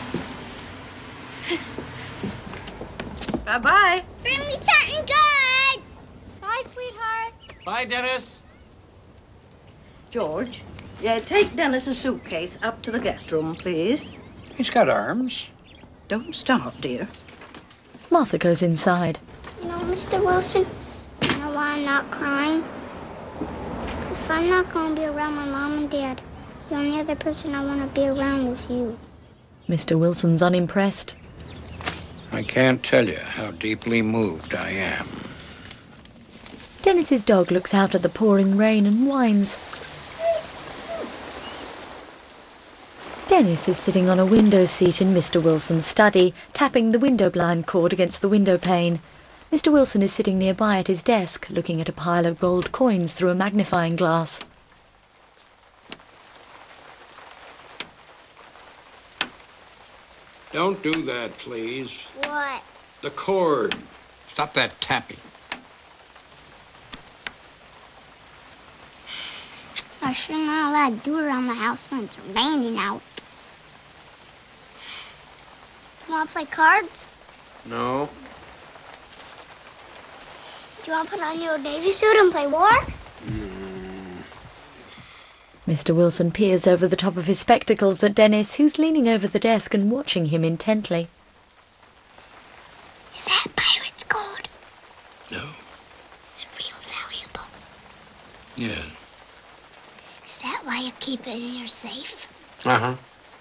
Bye-bye. Bring me something good. Bye, sweetheart. Bye, Dennis. George, take Dennis's suitcase up to the guest room, please. He's got arms. Don't start, dear. Martha goes inside. You know, Mr. Wilson, you know why I'm not crying? If I'm not going to be around my mom and dad, the only other person I want to be around is you. Mr. Wilson's unimpressed. I can't tell you how deeply moved I am. Dennis's dog looks out at the pouring rain and whines. Dennis is sitting on a window seat in Mr. Wilson's study, tapping the window blind cord against the window pane. Mr. Wilson is sitting nearby at his desk, looking at a pile of gold coins through a magnifying glass. Don't do that, please. What? The cord. Stop that tapping. I'm sure not allowed to do around the house when it's raining out. Want to play cards? No. Do you want to put on your Navy suit and play war? Mr. Wilson peers over the top of his spectacles at Dennis, who's leaning over the desk and watching him intently. Is that pirate's gold? No. Is it real valuable? Yeah. Is that why you keep it in your safe? Uh-huh.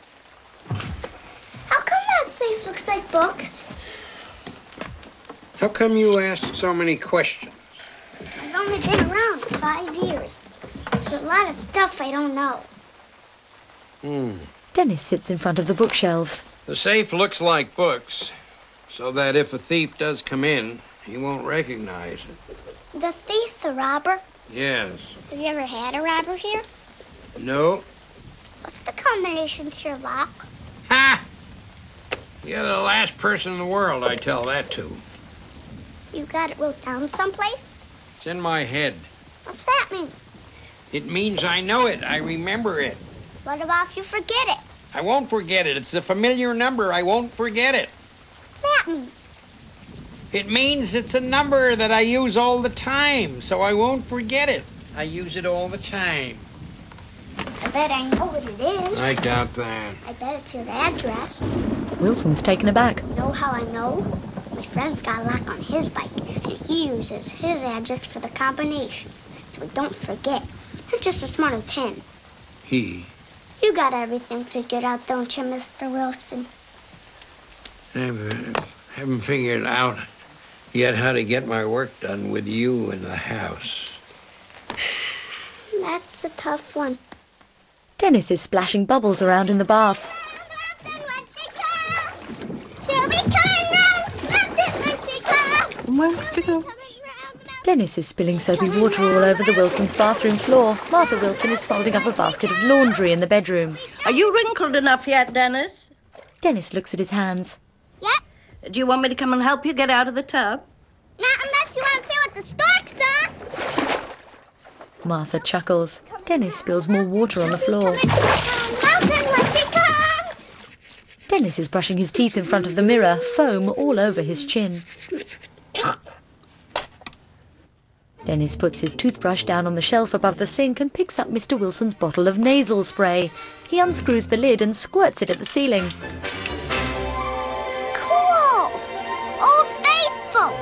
How come that safe looks like books? How come you asked so many questions? I've only been around for 5 years. There's a lot of stuff I don't know. Dennis sits in front of the bookshelves. The safe looks like books, so that if a thief does come in, he won't recognize it. The thief, the robber? Yes. Have you ever had a robber here? No. What's the combination to your lock? Ha! You're the last person in the world I tell that to. You got it wrote down someplace? It's in my head. What's that mean? It means I know it. I remember it. What about if you forget it? I won't forget it. It's a familiar number. I won't forget it. What's that mean? It means it's a number that I use all the time, so I won't forget it. I use it all the time. I bet I know what it is. I doubt that. I bet it's your address. Wilson's taken aback. You know how I know? My friend's got a lock on his bike, and he uses his address for the combination, so we don't forget. You're just as smart as him. He? You got everything figured out, don't you, Mr. Wilson? Haven't figured out yet how to get my work done with you in the house. That's a tough one. Dennis is splashing bubbles around in the bath. She'll be coming. Dennis is spilling soapy water all over the Wilsons' bathroom floor. Martha Wilson is folding up a basket of laundry in the bedroom. Are you wrinkled enough yet, Dennis? Dennis looks at his hands. Yep. Do you want me to come and help you get out of the tub? Not unless you want to see what the storks are. Martha chuckles. Dennis spills more water on the floor. Wilson, when she comes. Dennis is brushing his teeth in front of the mirror, foam all over his chin. Dennis puts his toothbrush down on the shelf above the sink and picks up Mr. Wilson's bottle of nasal spray. He unscrews the lid and squirts it at the ceiling. Cool. Old Faithful.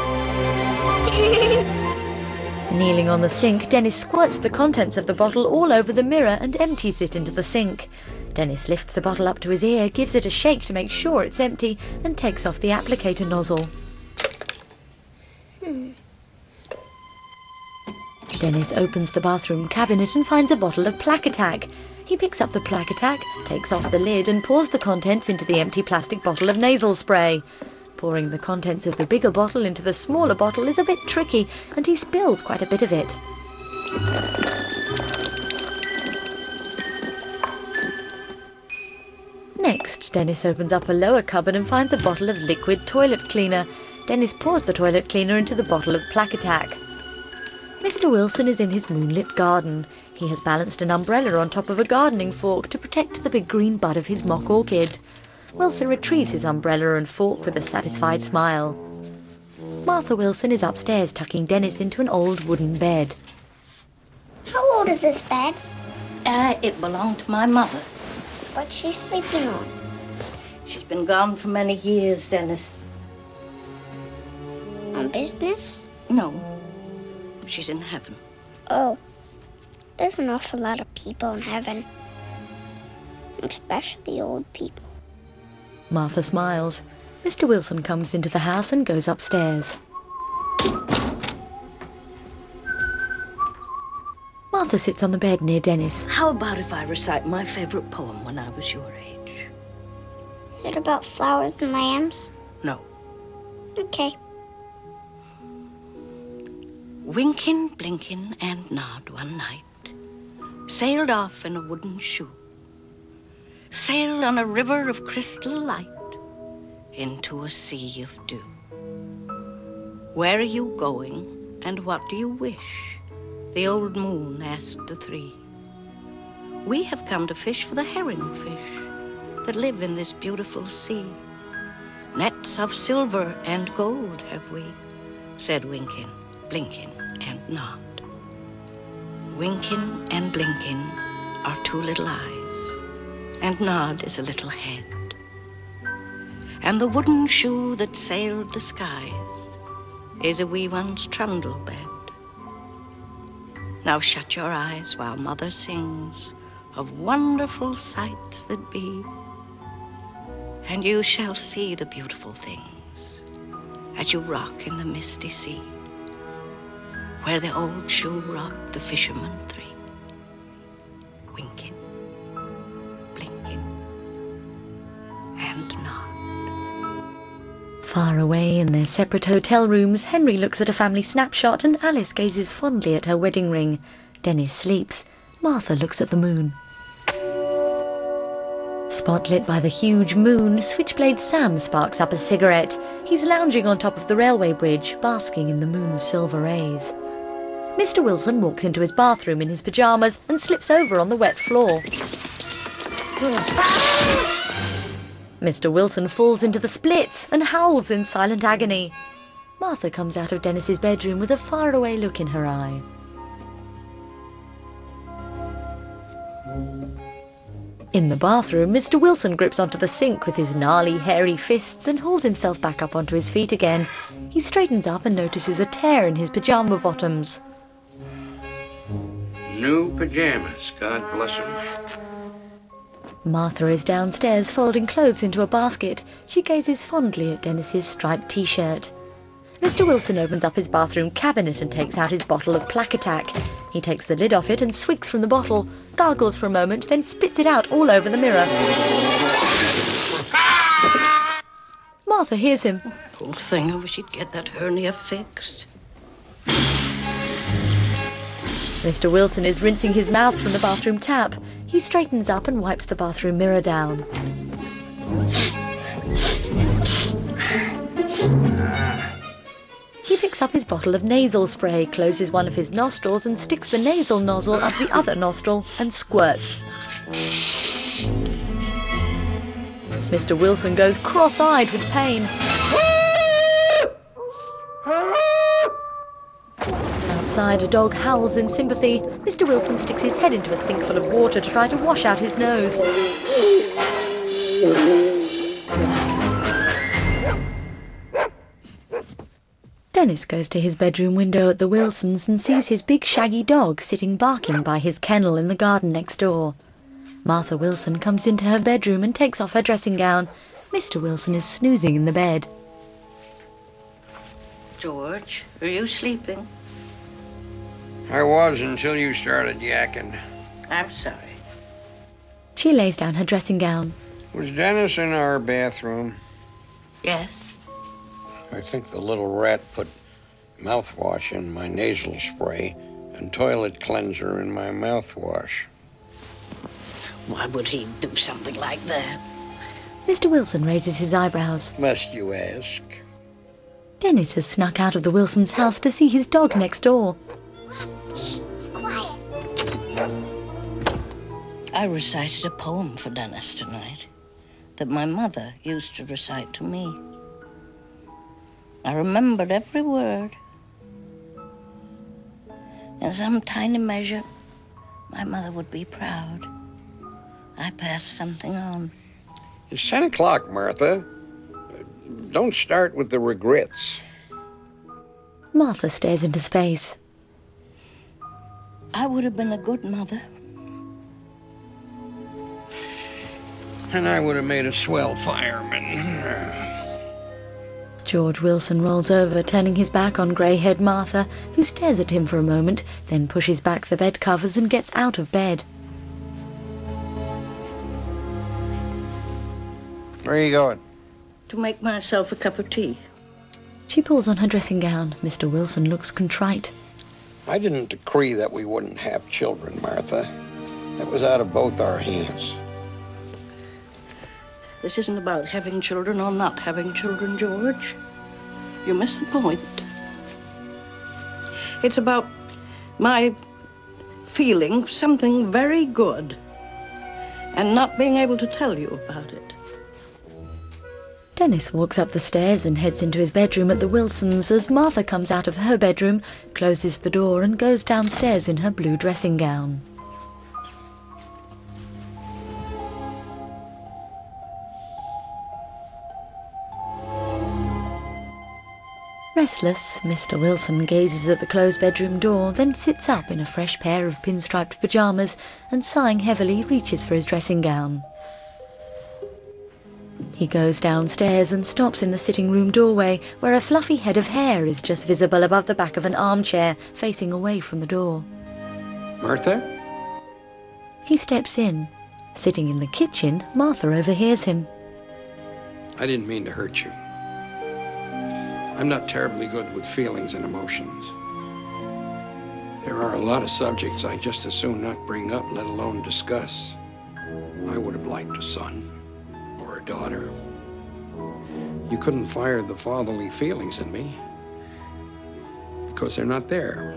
Kneeling on the sink, Dennis squirts the contents of the bottle all over the mirror and empties it into the sink. Dennis lifts the bottle up to his ear, gives it a shake to make sure it's empty, and takes off the applicator nozzle. Dennis opens the bathroom cabinet and finds a bottle of Plaque Attack. He picks up the Plaque Attack, takes off the lid and pours the contents into the empty plastic bottle of nasal spray. Pouring the contents of the bigger bottle into the smaller bottle is a bit tricky, and he spills quite a bit of it. Next, Dennis opens up a lower cupboard and finds a bottle of liquid toilet cleaner. Dennis pours the toilet cleaner into the bottle of Plaque Attack. Mr. Wilson is in his moonlit garden. He has balanced an umbrella on top of a gardening fork to protect the big green bud of his mock orchid. Wilson retrieves his umbrella and fork with a satisfied smile. Martha Wilson is upstairs tucking Dennis into an old wooden bed. How old is this bed? It belonged to my mother. What's she sleeping on? She's been gone for many years, Dennis. On business? No. She's in heaven. Oh. There's an awful lot of people in heaven. Especially old people. Martha smiles. Mr. Wilson comes into the house and goes upstairs. Martha sits on the bed near Dennis. How about if I recite my favorite poem when I was your age? Is it about flowers and lambs? No. Okay. Winkin', blinkin', and Nod one night sailed off in a wooden shoe, sailed on a river of crystal light into a sea of dew. Where are you going, and what do you wish? The old moon asked the three. We have come to fish for the herring fish that live in this beautiful sea. Nets of silver and gold have we, said Winkin', Blinkin', and Nod. Winkin' and Blinkin' are two little eyes, and Nod is a little head. And the wooden shoe that sailed the skies is a wee one's trundle bed. Now shut your eyes while Mother sings of wonderful sights that be, and you shall see the beautiful things as you rock in the misty sea, where the old shoe rocked the fishermen three. Winkin', Blinkin', and Nod. Far away in their separate hotel rooms, Henry looks at a family snapshot and Alice gazes fondly at her wedding ring. Dennis sleeps. Martha looks at the moon. Spotlit by the huge moon, Switchblade Sam sparks up a cigarette. He's lounging on top of the railway bridge, basking in the moon's silver rays. Mr. Wilson walks into his bathroom in his pyjamas and slips over on the wet floor. Mr. Wilson falls into the splits and howls in silent agony. Martha comes out of Dennis's bedroom with a faraway look in her eye. In the bathroom, Mr. Wilson grips onto the sink with his gnarly, hairy fists and hauls himself back up onto his feet again. He straightens up and notices a tear in his pajama bottoms. New pajamas, God bless them. Martha is downstairs folding clothes into a basket. She gazes fondly at Dennis's striped t-shirt. Mr. Wilson opens up his bathroom cabinet and takes out his bottle of Plaque Attack. He takes the lid off it and swigs from the bottle, gargles for a moment, then spits it out all over the mirror. Martha hears him. Poor thing, I wish he'd get that hernia fixed. Mr. Wilson is rinsing his mouth from the bathroom tap. He straightens up and wipes the bathroom mirror down. He picks up his bottle of nasal spray, closes one of his nostrils and sticks the nasal nozzle up the other nostril and squirts. Mr. Wilson goes cross-eyed with pain. Outside, a dog howls in sympathy. Mr. Wilson sticks his head into a sink full of water to try to wash out his nose. Dennis goes to his bedroom window at the Wilsons and sees his big shaggy dog sitting barking by his kennel in the garden next door. Martha Wilson comes into her bedroom and takes off her dressing gown. Mr. Wilson is snoozing in the bed. George, are you sleeping? I was until you started yakking. I'm sorry. She lays down her dressing gown. Was Dennis in our bathroom? Yes. I think the little rat put mouthwash in my nasal spray and toilet cleanser in my mouthwash. Why would he do something like that? Mr. Wilson raises his eyebrows. Must you ask? Dennis has snuck out of the Wilsons' house to see his dog next door. I recited a poem for Dennis tonight that my mother used to recite to me. I remembered every word. In some tiny measure, my mother would be proud. I passed something on. It's 10 o'clock, Martha. Don't start with the regrets. Martha stares into space. I would have been a good mother. And I would have made a swell fireman. George Wilson rolls over, turning his back on grey-haired Martha, who stares at him for a moment, then pushes back the bed covers and gets out of bed. Where are you going? To make myself a cup of tea. She pulls on her dressing gown. Mr. Wilson looks contrite. I didn't decree that we wouldn't have children, Martha. That was out of both our hands. This isn't about having children or not having children, George. You miss the point. It's about my feeling something very good and not being able to tell you about it. Dennis walks up the stairs and heads into his bedroom at the Wilsons as Martha comes out of her bedroom, closes the door and goes downstairs in her blue dressing gown. Restless, Mr. Wilson gazes at the closed bedroom door, then sits up in a fresh pair of pinstriped pyjamas and, sighing heavily, reaches for his dressing gown. He goes downstairs and stops in the sitting room doorway, where a fluffy head of hair is just visible above the back of an armchair, facing away from the door. Martha? He steps in. Sitting in the kitchen, Martha overhears him. I didn't mean to hurt you. I'm not terribly good with feelings and emotions. There are a lot of subjects I just as soon not bring up, let alone discuss. I would have liked a son or a daughter. You couldn't fire the fatherly feelings in me because they're not there.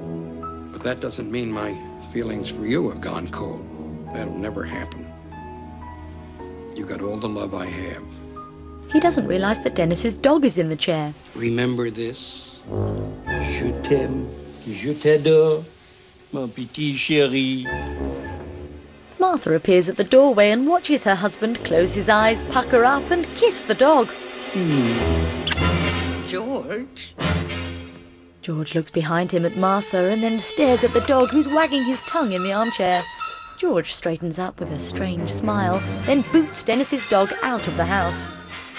But that doesn't mean my feelings for you have gone cold. That'll never happen. You got all the love I have. He doesn't realise that Dennis's dog is in the chair. Remember this? Je t'aime, je t'adore, mon petit chéri. Martha appears at the doorway and watches her husband close his eyes, pucker up and kiss the dog. George? George looks behind him at Martha and then stares at the dog, who's wagging his tongue in the armchair. George straightens up with a strange smile, then boots Dennis's dog out of the house.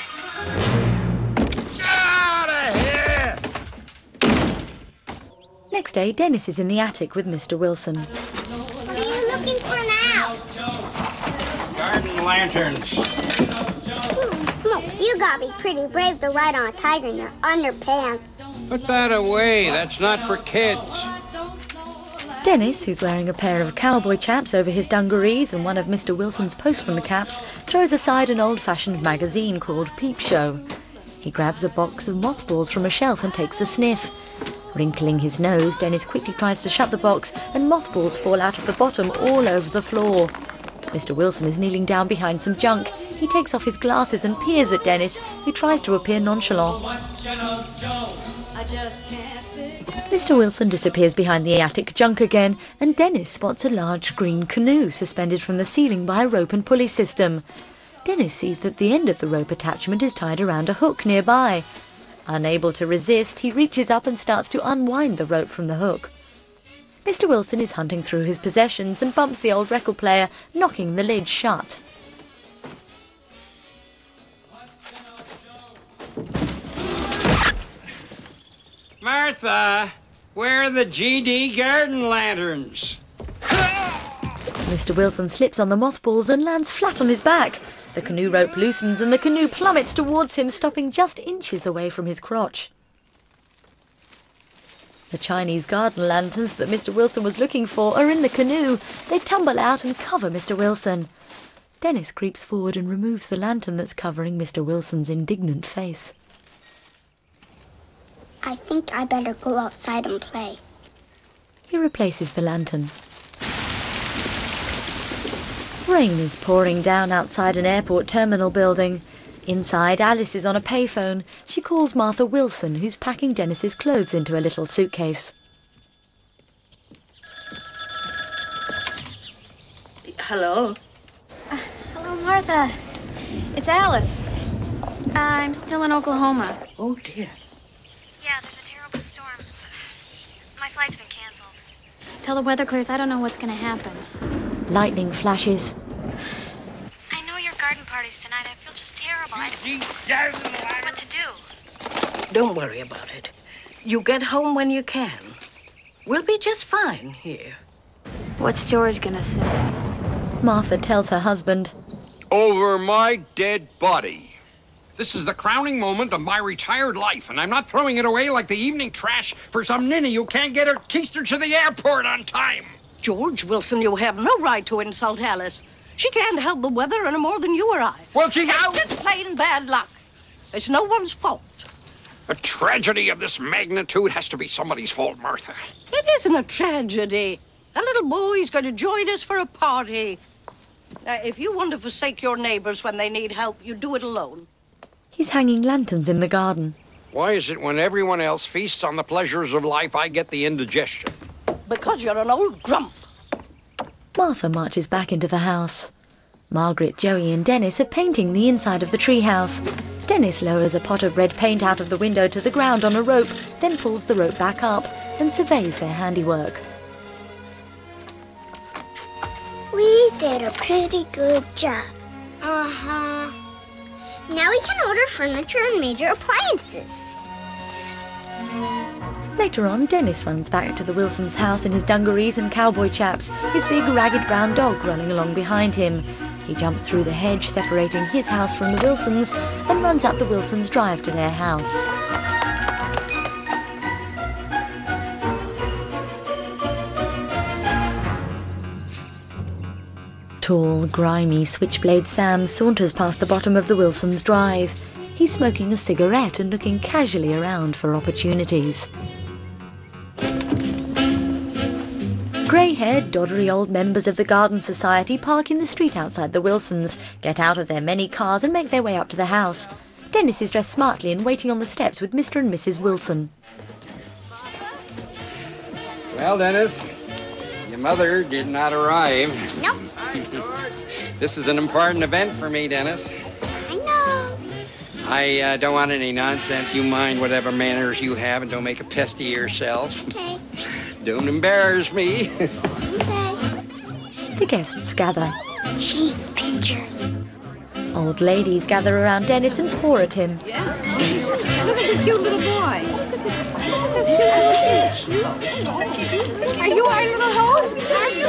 Next day, Dennis is in the attic with Mr. Wilson. What are you looking for now? Garden lanterns. Holy smokes, you gotta be pretty brave to ride on a tiger in your underpants. Put that away. That's not for kids. Dennis, who's wearing a pair of cowboy chaps over his dungarees and one of Mr. Wilson's postman caps, throws aside an old-fashioned magazine called Peep Show. He grabs a box of mothballs from a shelf and takes a sniff. Wrinkling his nose, Dennis quickly tries to shut the box and mothballs fall out of the bottom all over the floor. Mr. Wilson is kneeling down behind some junk. He takes off his glasses and peers at Dennis, who tries to appear nonchalant. Mr. Wilson disappears behind the attic junk again, and Dennis spots a large green canoe suspended from the ceiling by a rope and pulley system. Dennis sees that the end of the rope attachment is tied around a hook nearby. Unable to resist, he reaches up and starts to unwind the rope from the hook. Mr. Wilson is hunting through his possessions and bumps the old record player, knocking the lid shut. Martha, where are the GD garden lanterns? Mr. Wilson slips on the mothballs and lands flat on his back. The canoe rope loosens and the canoe plummets towards him, stopping just inches away from his crotch. The Chinese garden lanterns that Mr. Wilson was looking for are in the canoe. They tumble out and cover Mr. Wilson. Dennis creeps forward and removes the lantern that's covering Mr. Wilson's indignant face. I think I better go outside and play. He replaces the lantern. Rain is pouring down outside an airport terminal building. Inside, Alice is on a payphone. She calls Martha Wilson, who's packing Dennis's clothes into a little suitcase. Hello? Hello, Martha. It's Alice. I'm still in Oklahoma. Oh, dear. Yeah, there's a terrible storm. My flight's been canceled. Till the weather clears, I don't know what's going to happen. Lightning flashes. I know your garden party's tonight. I feel just terrible. I don't know what to do. Don't worry about it. You get home when you can. We'll be just fine here. What's George going to say? Martha tells her husband, Over my dead body. This is the crowning moment of my retired life, and I'm not throwing it away like the evening trash for some ninny who can't get her keister to the airport on time. George Wilson, you have no right to insult Alice. She can't help the weather any more than you or I. Well, she... It's plain bad luck. It's no one's fault. A tragedy of this magnitude has to be somebody's fault, Martha. It isn't a tragedy. A little boy's going to join us for a party. Now, if you want to forsake your neighbors when they need help, you do it alone. He's hanging lanterns in the garden. Why is it when everyone else feasts on the pleasures of life, I get the indigestion? Because you're an old grump. Martha marches back into the house. Margaret, Joey and Dennis are painting the inside of the treehouse. Dennis lowers a pot of red paint out of the window to the ground on a rope, then pulls the rope back up and surveys their handiwork. We did a pretty good job. Uh-huh. Now we can order furniture and major appliances. Later on, Dennis runs back to the Wilsons' house in his dungarees and cowboy chaps, his big ragged brown dog running along behind him. He jumps through the hedge separating his house from the Wilsons and runs up the Wilsons' drive to their house. Tall, grimy Switchblade Sam saunters past the bottom of the Wilsons' drive. He's smoking a cigarette and looking casually around for opportunities. Grey-haired, doddery old members of the Garden Society park in the street outside the Wilsons, get out of their many cars and make their way up to the house. Dennis is dressed smartly and waiting on the steps with Mr. and Mrs. Wilson. Well, Dennis, your mother did not arrive. Nope. This is an important event for me, Dennis. I know. I don't want any nonsense. You mind whatever manners you have and don't make a pest of yourself. Okay. Don't embarrass me. Okay. The guests gather. Cheek pinchers. Old ladies gather around Dennis and pour at him. Look at the cute little boy. Look at this. Are you our little host?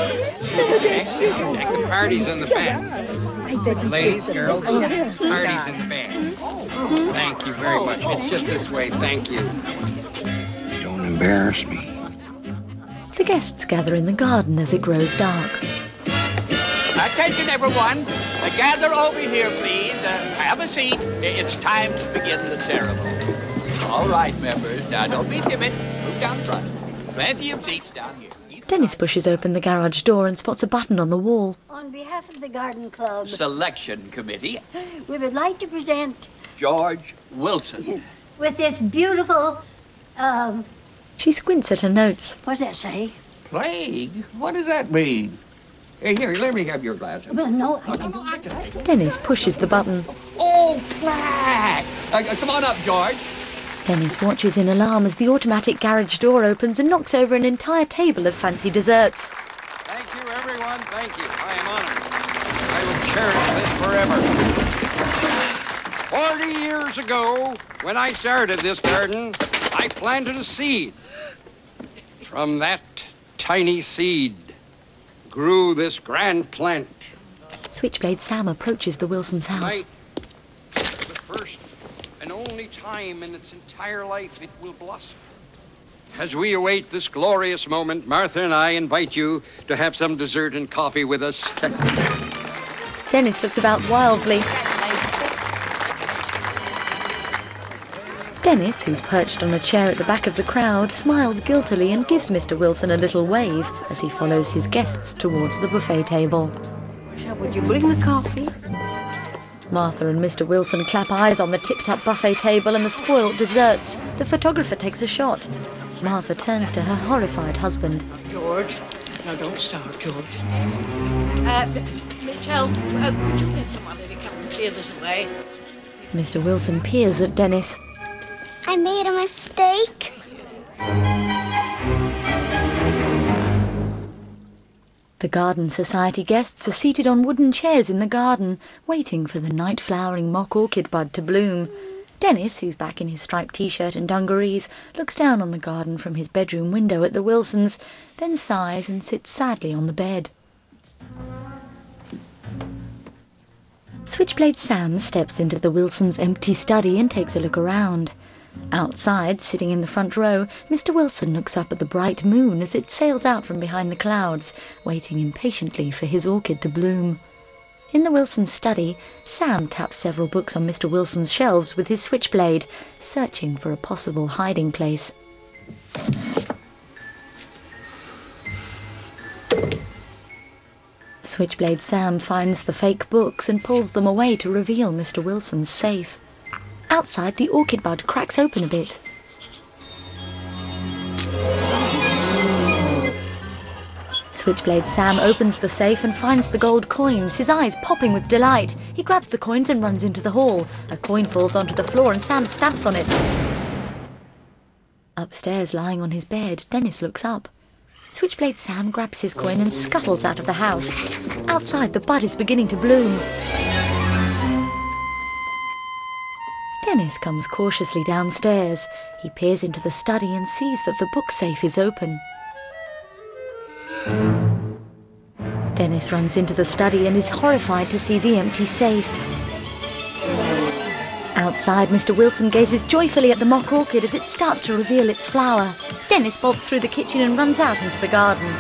The party's in the back. Ladies, girls, party's in the back. Thank you very much. It's just this way. Thank you. Don't embarrass me. The guests gather in the garden as it grows dark. Attention, everyone. Gather over here, please. Have a seat. It's time to begin the ceremony. All right, members. Now, don't be timid. Move down front. Plenty of seats down here. Dennis pushes open the garage door and spots a button on the wall. On behalf of the Garden Club, Selection Committee, we would like to present George Wilson. with this beautiful, She squints at her notes. what's that say? Plague? What does that mean? Here, let me have your glasses. Well, no, Dennis pushes the button. Oh, plaque! Come on up, George. Dennis watches in alarm as the automatic garage door opens and knocks over an entire table of fancy desserts. Thank you, everyone. Thank you. I am honored. I will cherish this forever. 40 years ago, when I started this garden, I planted a seed. From that tiny seed grew this grand plant. Switchblade Sam approaches the Wilsons' house. Tonight, for the first and only time in its entire life, it will blossom. As we await this glorious moment, Martha and I invite you to have some dessert and coffee with us. Dennis looks about wildly. Dennis, who's perched on a chair at the back of the crowd, smiles guiltily and gives Mr. Wilson a little wave as he follows his guests towards the buffet table. Would you bring the coffee? Martha and Mr. Wilson clap eyes on the tipped-up buffet table and the spoilt desserts. The photographer takes a shot. Martha turns to her horrified husband. George, now don't starve, George. Michelle, could you get somebody to come and clear this away? Mr. Wilson peers at Dennis. I made a mistake. The Garden Society guests are seated on wooden chairs in the garden, waiting for the night-flowering mock orchid bud to bloom. Dennis, who's back in his striped t-shirt and dungarees, looks down on the garden from his bedroom window at the Wilsons, then sighs and sits sadly on the bed. Switchblade Sam steps into the Wilsons' empty study and takes a look around. Outside, sitting in the front row, Mr. Wilson looks up at the bright moon as it sails out from behind the clouds, waiting impatiently for his orchid to bloom. In the Wilsons' study, Sam taps several books on Mr. Wilson's shelves with his switchblade, searching for a possible hiding place. Switchblade Sam finds the fake books and pulls them away to reveal Mr. Wilson's safe. Outside, the orchid bud cracks open a bit. Switchblade Sam opens the safe and finds the gold coins, his eyes popping with delight. He grabs the coins and runs into the hall. A coin falls onto the floor and Sam stamps on it. Upstairs, lying on his bed, Dennis looks up. Switchblade Sam grabs his coin and scuttles out of the house. Outside, the bud is beginning to bloom. Dennis comes cautiously downstairs. He peers into the study and sees that the book safe is open. Dennis runs into the study and is horrified to see the empty safe. Outside, Mr. Wilson gazes joyfully at the mock orchid as it starts to reveal its flower. Dennis bolts through the kitchen and runs out into the garden.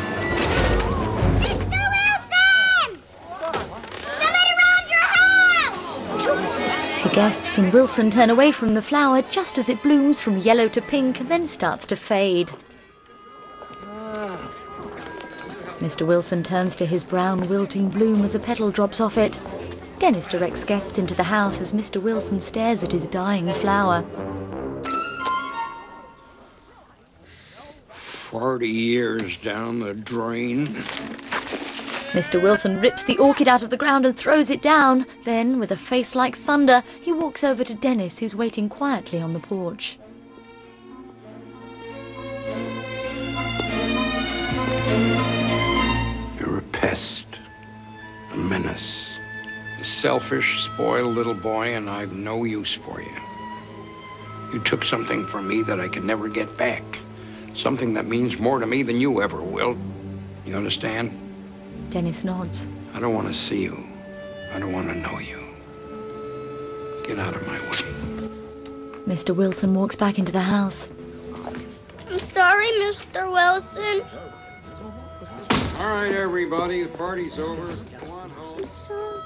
The guests and Wilson turn away from the flower just as it blooms from yellow to pink and then starts to fade. Mr. Wilson turns to his brown wilting bloom as a petal drops off it. Dennis directs guests into the house as Mr. Wilson stares at his dying flower. 40 years down the drain. Mr. Wilson rips the orchid out of the ground and throws it down. Then, with a face like thunder, he walks over to Dennis, who's waiting quietly on the porch. You're a pest, a menace, a selfish, spoiled little boy, and I've no use for you. You took something from me that I could never get back. Something that means more to me than you ever will. You understand? Dennis nods. I don't want to see you. I don't want to know you. Get out of my way. Mr. Wilson walks back into the house. I'm sorry, Mr. Wilson. All right, everybody, the party's over. Go on home. I'm sorry.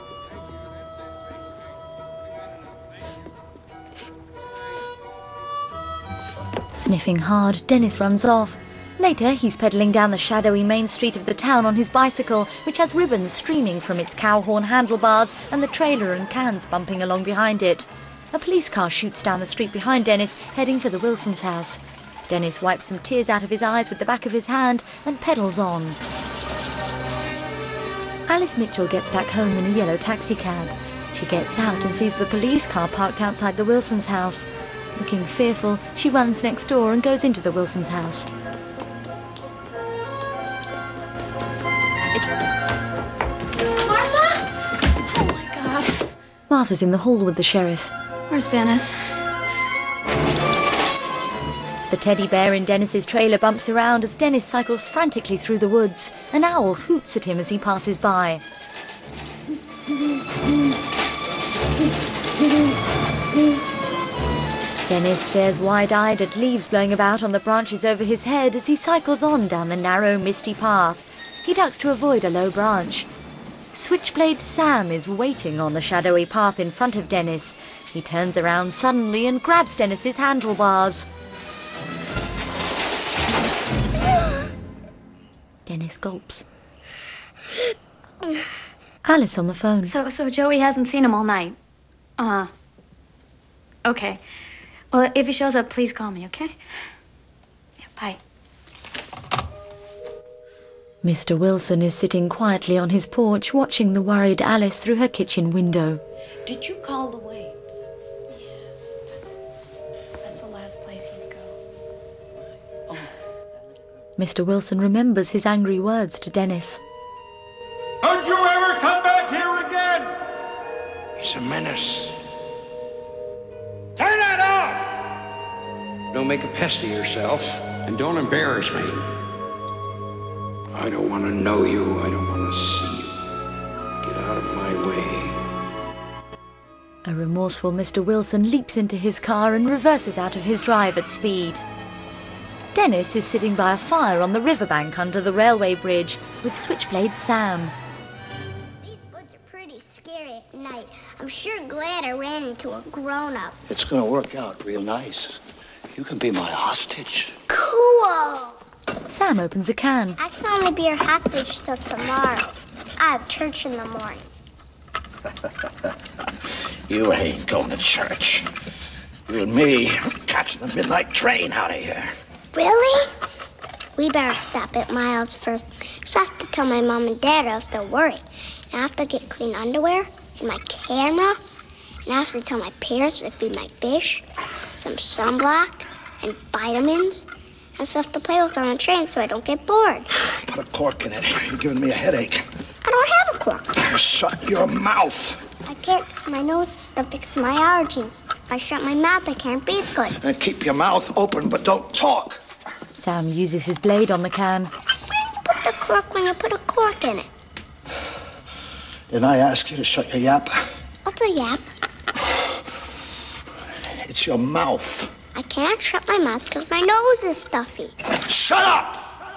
Sniffing hard, Dennis runs off. Later, he's pedalling down the shadowy main street of the town on his bicycle, which has ribbons streaming from its cow horn handlebars and the trailer and cans bumping along behind it. A police car shoots down the street behind Dennis, heading for the Wilsons' house. Dennis wipes some tears out of his eyes with the back of his hand and pedals on. Alice Mitchell gets back home in a yellow taxicab. She gets out and sees the police car parked outside the Wilsons' house. Looking fearful, she runs next door and goes into the Wilsons' house. Martha? Oh, my God. Martha's in the hall with the sheriff. Where's Dennis? The teddy bear in Dennis's trailer bumps around as Dennis cycles frantically through the woods. An owl hoots at him as he passes by. Dennis stares wide-eyed at leaves blowing about on the branches over his head as he cycles on down the narrow, misty path. He ducks to avoid a low branch. Switchblade Sam is waiting on the shadowy path in front of Dennis. He turns around suddenly and grabs Dennis's handlebars. Dennis gulps. Alice on the phone. So Joey hasn't seen him all night? Okay. Well, if he shows up, please call me, okay? Yeah, bye. Mr. Wilson is sitting quietly on his porch, watching the worried Alice through her kitchen window. Did you call the Wades? Yes, that's the last place he'd go. Mr. Wilson remembers his angry words to Dennis. Don't you ever come back here again! He's a menace. Turn that off! Don't make a pest of yourself, and don't embarrass me. I don't want to know you. I don't want to see you. Get out of my way. A remorseful Mr. Wilson leaps into his car and reverses out of his drive at speed. Dennis is sitting by a fire on the riverbank under the railway bridge with Switchblade Sam. These woods are pretty scary at night. I'm sure glad I ran into a grown-up. It's gonna work out real nice. You can be my hostage. Cool! Sam opens a can. I can only be your hostage till tomorrow. I have church in the morning. You ain't going to church. You and me catching the midnight train out of here. Really? We better stop at Miles first. So I have to tell my mom and dad, else they'll worry. And I have to get clean underwear and my camera. And I have to tell my parents to feed my fish, some sunblock and vitamins and stuff to play with on the train so I don't get bored. Put a cork in it. You're giving me a headache. I don't have a cork. Shut your mouth. I can't because my nose is stuck because of my allergies. If I shut my mouth, I can't breathe good. And keep your mouth open, but don't talk. Sam uses his blade on the can. Put the cork when you put a cork in it. Didn't I ask you to shut your yap? What's a yap? It's your mouth. I can't shut my mouth because my nose is stuffy. Shut up!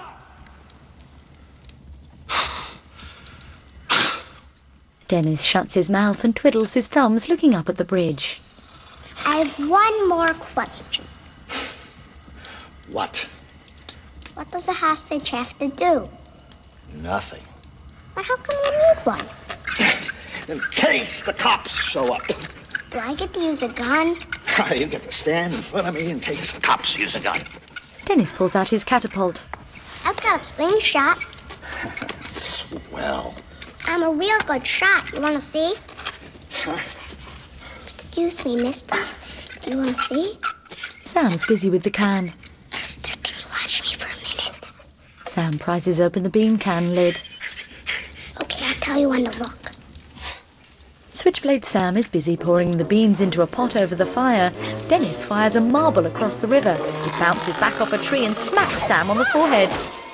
Dennis shuts his mouth and twiddles his thumbs, looking up at the bridge. I have one more question. What? What does a hostage have to do? Nothing. But how come you need one? In case the cops show up. Do I get to use a gun? You get to stand in front of me in case the cops use a gun. Dennis pulls out his catapult. I've got a slingshot. Swell. I'm a real good shot. You want to see? Excuse me, mister. You want to see? Sam's busy with the can. Mister, can you watch me for a minute? Sam prizes open the bean can lid. Okay, I'll tell you when to look. Switchblade Sam is busy pouring the beans into a pot over the fire. Dennis fires a marble across the river. It bounces back off a tree and smacks Sam on the forehead.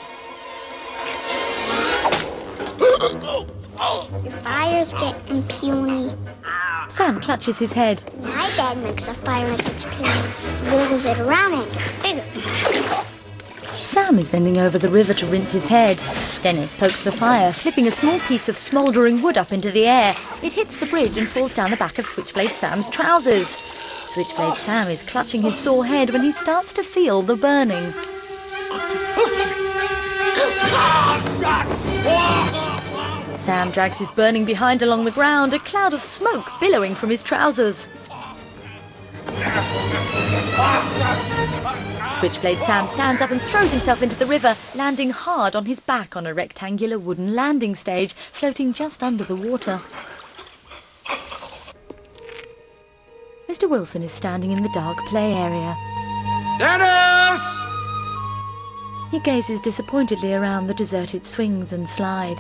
Your fire's getting puny. Sam clutches his head. My dad makes a fire and it gets puny. Wiggles it around and it gets bigger. Sam is bending over the river to rinse his head. Dennis pokes the fire, flipping a small piece of smouldering wood up into the air. It hits the bridge and falls down the back of Switchblade Sam's trousers. Switchblade Sam is clutching his sore head when he starts to feel the burning. Sam drags his burning behind along the ground, a cloud of smoke billowing from his trousers. Switchblade Sam stands up and throws himself into the river, landing hard on his back on a rectangular wooden landing stage, floating just under the water. Mr. Wilson is standing in the dark play area. Dennis! He gazes disappointedly around the deserted swings and slide.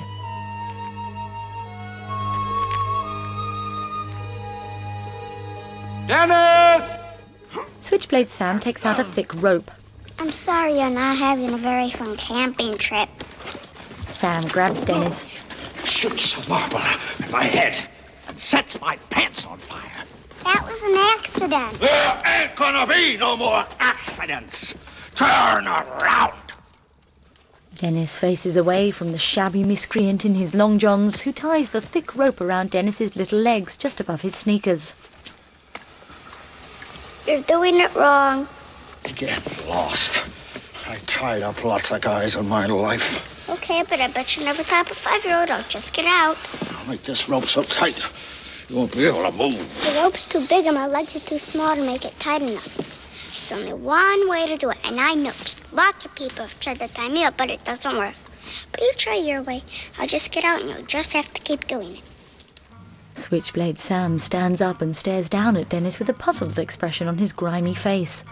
Dennis! Switchblade Sam takes out a thick rope. I'm sorry you're not having a very fun camping trip. Sam grabs Dennis. Shoots a marble in my head and sets my pants on fire. That was an accident. There ain't gonna be no more accidents. Turn around. Dennis faces away from the shabby miscreant in his long johns, who ties the thick rope around Dennis's little legs just above his sneakers. You're doing it wrong. Get lost. I tied up lots of guys in my life. Okay, but I bet you never top a 5-year-old. I'll just get out. I'll make this rope so tight you won't be able to move. The rope's too big and my legs are too small to make it tight enough. There's only one way to do it, and I know lots of people have tried to tie me up, but it doesn't work. But you try your way. I'll just get out and you'll just have to keep doing it. Switchblade Sam stands up and stares down at Dennis with a puzzled expression on his grimy face.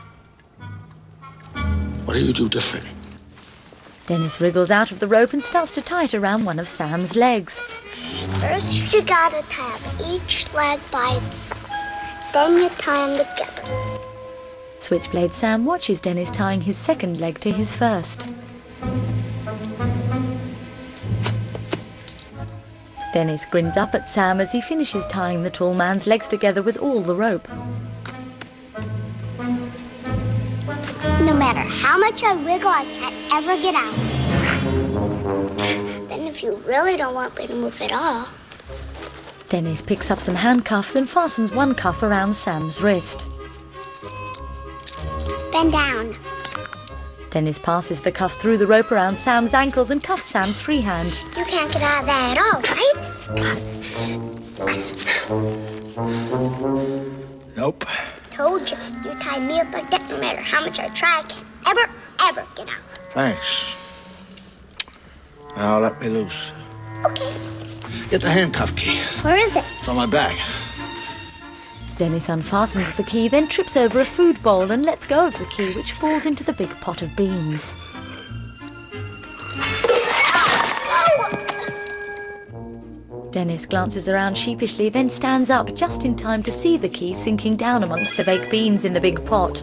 What do you do different? Dennis wriggles out of the rope and starts to tie it around one of Sam's legs. First, you gotta tie up each leg by itself. Then you tie them together. Switchblade Sam watches Dennis tying his second leg to his first. Dennis grins up at Sam as he finishes tying the tall man's legs together with all the rope. No matter how much I wiggle, I can't ever get out. Then if you really don't want me to move at all... Dennis picks up some handcuffs and fastens one cuff around Sam's wrist. Bend down. Dennis passes the cuffs through the rope around Sam's ankles and cuffs Sam's free hand. You can't get out of that at all, right? Nope. Told you. You tie me up like that no matter how much I try. I can't ever get out. Thanks. Now let me loose. Okay. Get the handcuff key. Where is it? It's on my bag. Dennis unfastens the key, then trips over a food bowl and lets go of the key, which falls into the big pot of beans. Dennis glances around sheepishly, then stands up just in time to see the key sinking down amongst the baked beans in the big pot.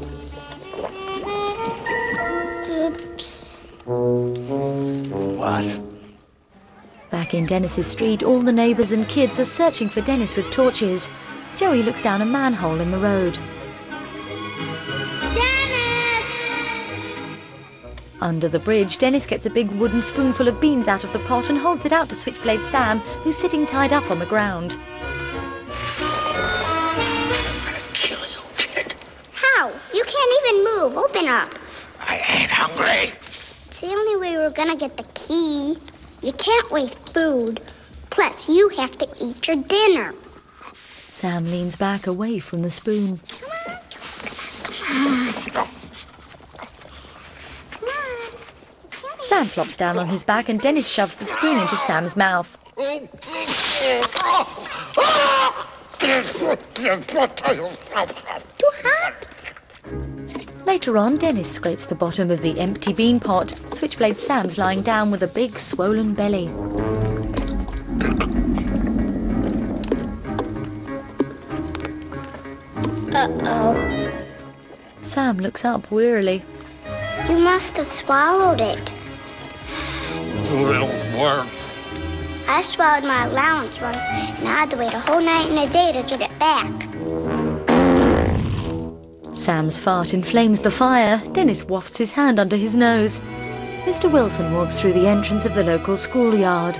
Oops. What? Back in Dennis's street, all the neighbours and kids are searching for Dennis with torches. Joey looks down a manhole in the road. Under the bridge, Dennis gets a big wooden spoonful of beans out of the pot and holds it out to Switchblade Sam, who's sitting tied up on the ground. I'm gonna kill you, kid. How? You can't even move. Open up. I ain't hungry. It's the only way we're gonna get the key. You can't waste food. Plus, you have to eat your dinner. Sam leans back away from the spoon. Sam flops down on his back and Dennis shoves the spoon into Sam's mouth. Too hot? Later on, Dennis scrapes the bottom of the empty bean pot. Switchblade Sam's lying down with a big swollen belly. Uh-oh. Sam looks up wearily. You must have swallowed it. It'll work. I swallowed my allowance once, and I had to wait a whole night and a day to get it back. Sam's fart inflames the fire. Dennis wafts his hand under his nose. Mr. Wilson walks through the entrance of the local schoolyard.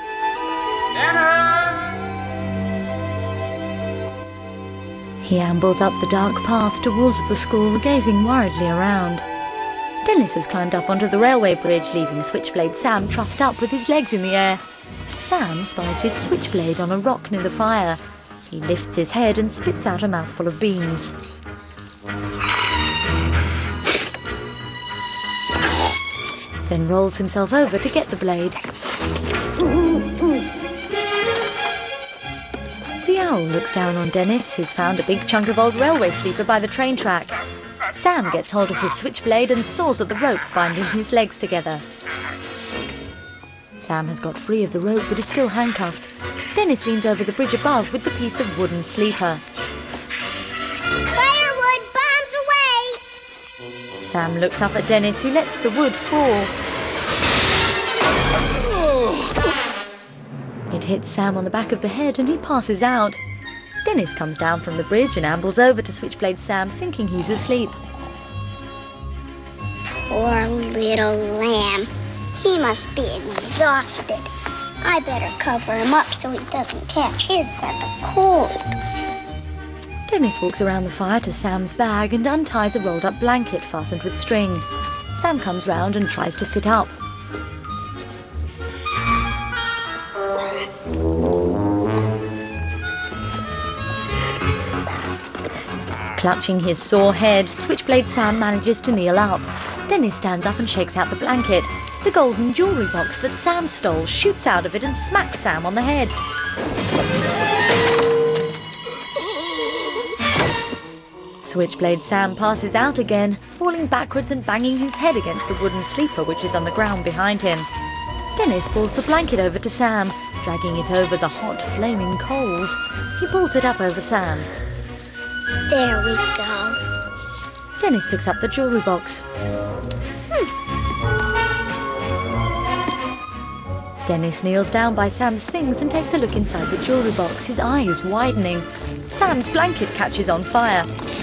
He ambles up the dark path towards the school, gazing worriedly around. Dennis has climbed up onto the railway bridge, leaving Switchblade Sam trussed up with his legs in the air. Sam spies his switchblade on a rock near the fire. He lifts his head and spits out a mouthful of beans. Then rolls himself over to get the blade. The owl looks down on Dennis, who's found a big chunk of old railway sleeper by the train track. Sam gets hold of his switchblade and saws at the rope binding his legs together. Sam has got free of the rope but is still handcuffed. Dennis leans over the bridge above with the piece of wooden sleeper. Firewood, bombs away! Sam looks up at Dennis, who lets the wood fall. It hits Sam on the back of the head and he passes out. Dennis comes down from the bridge and ambles over to Switchblade Sam, thinking he's asleep. Poor little lamb. He must be exhausted. I better cover him up so he doesn't catch his feather cold. Dennis walks around the fire to Sam's bag and unties a rolled-up blanket fastened with string. Sam comes round and tries to sit up. Clutching his sore head, Switchblade Sam manages to kneel up. Dennis stands up and shakes out the blanket. The golden jewellery box that Sam stole shoots out of it and smacks Sam on the head. Switchblade Sam passes out again, falling backwards and banging his head against the wooden sleeper which is on the ground behind him. Dennis pulls the blanket over to Sam, dragging it over the hot, flaming coals. He pulls it up over Sam. There we go. Dennis picks up the jewellery box. Dennis kneels down by Sam's things and takes a look inside the jewellery box, his eyes widening. Sam's blanket catches on fire.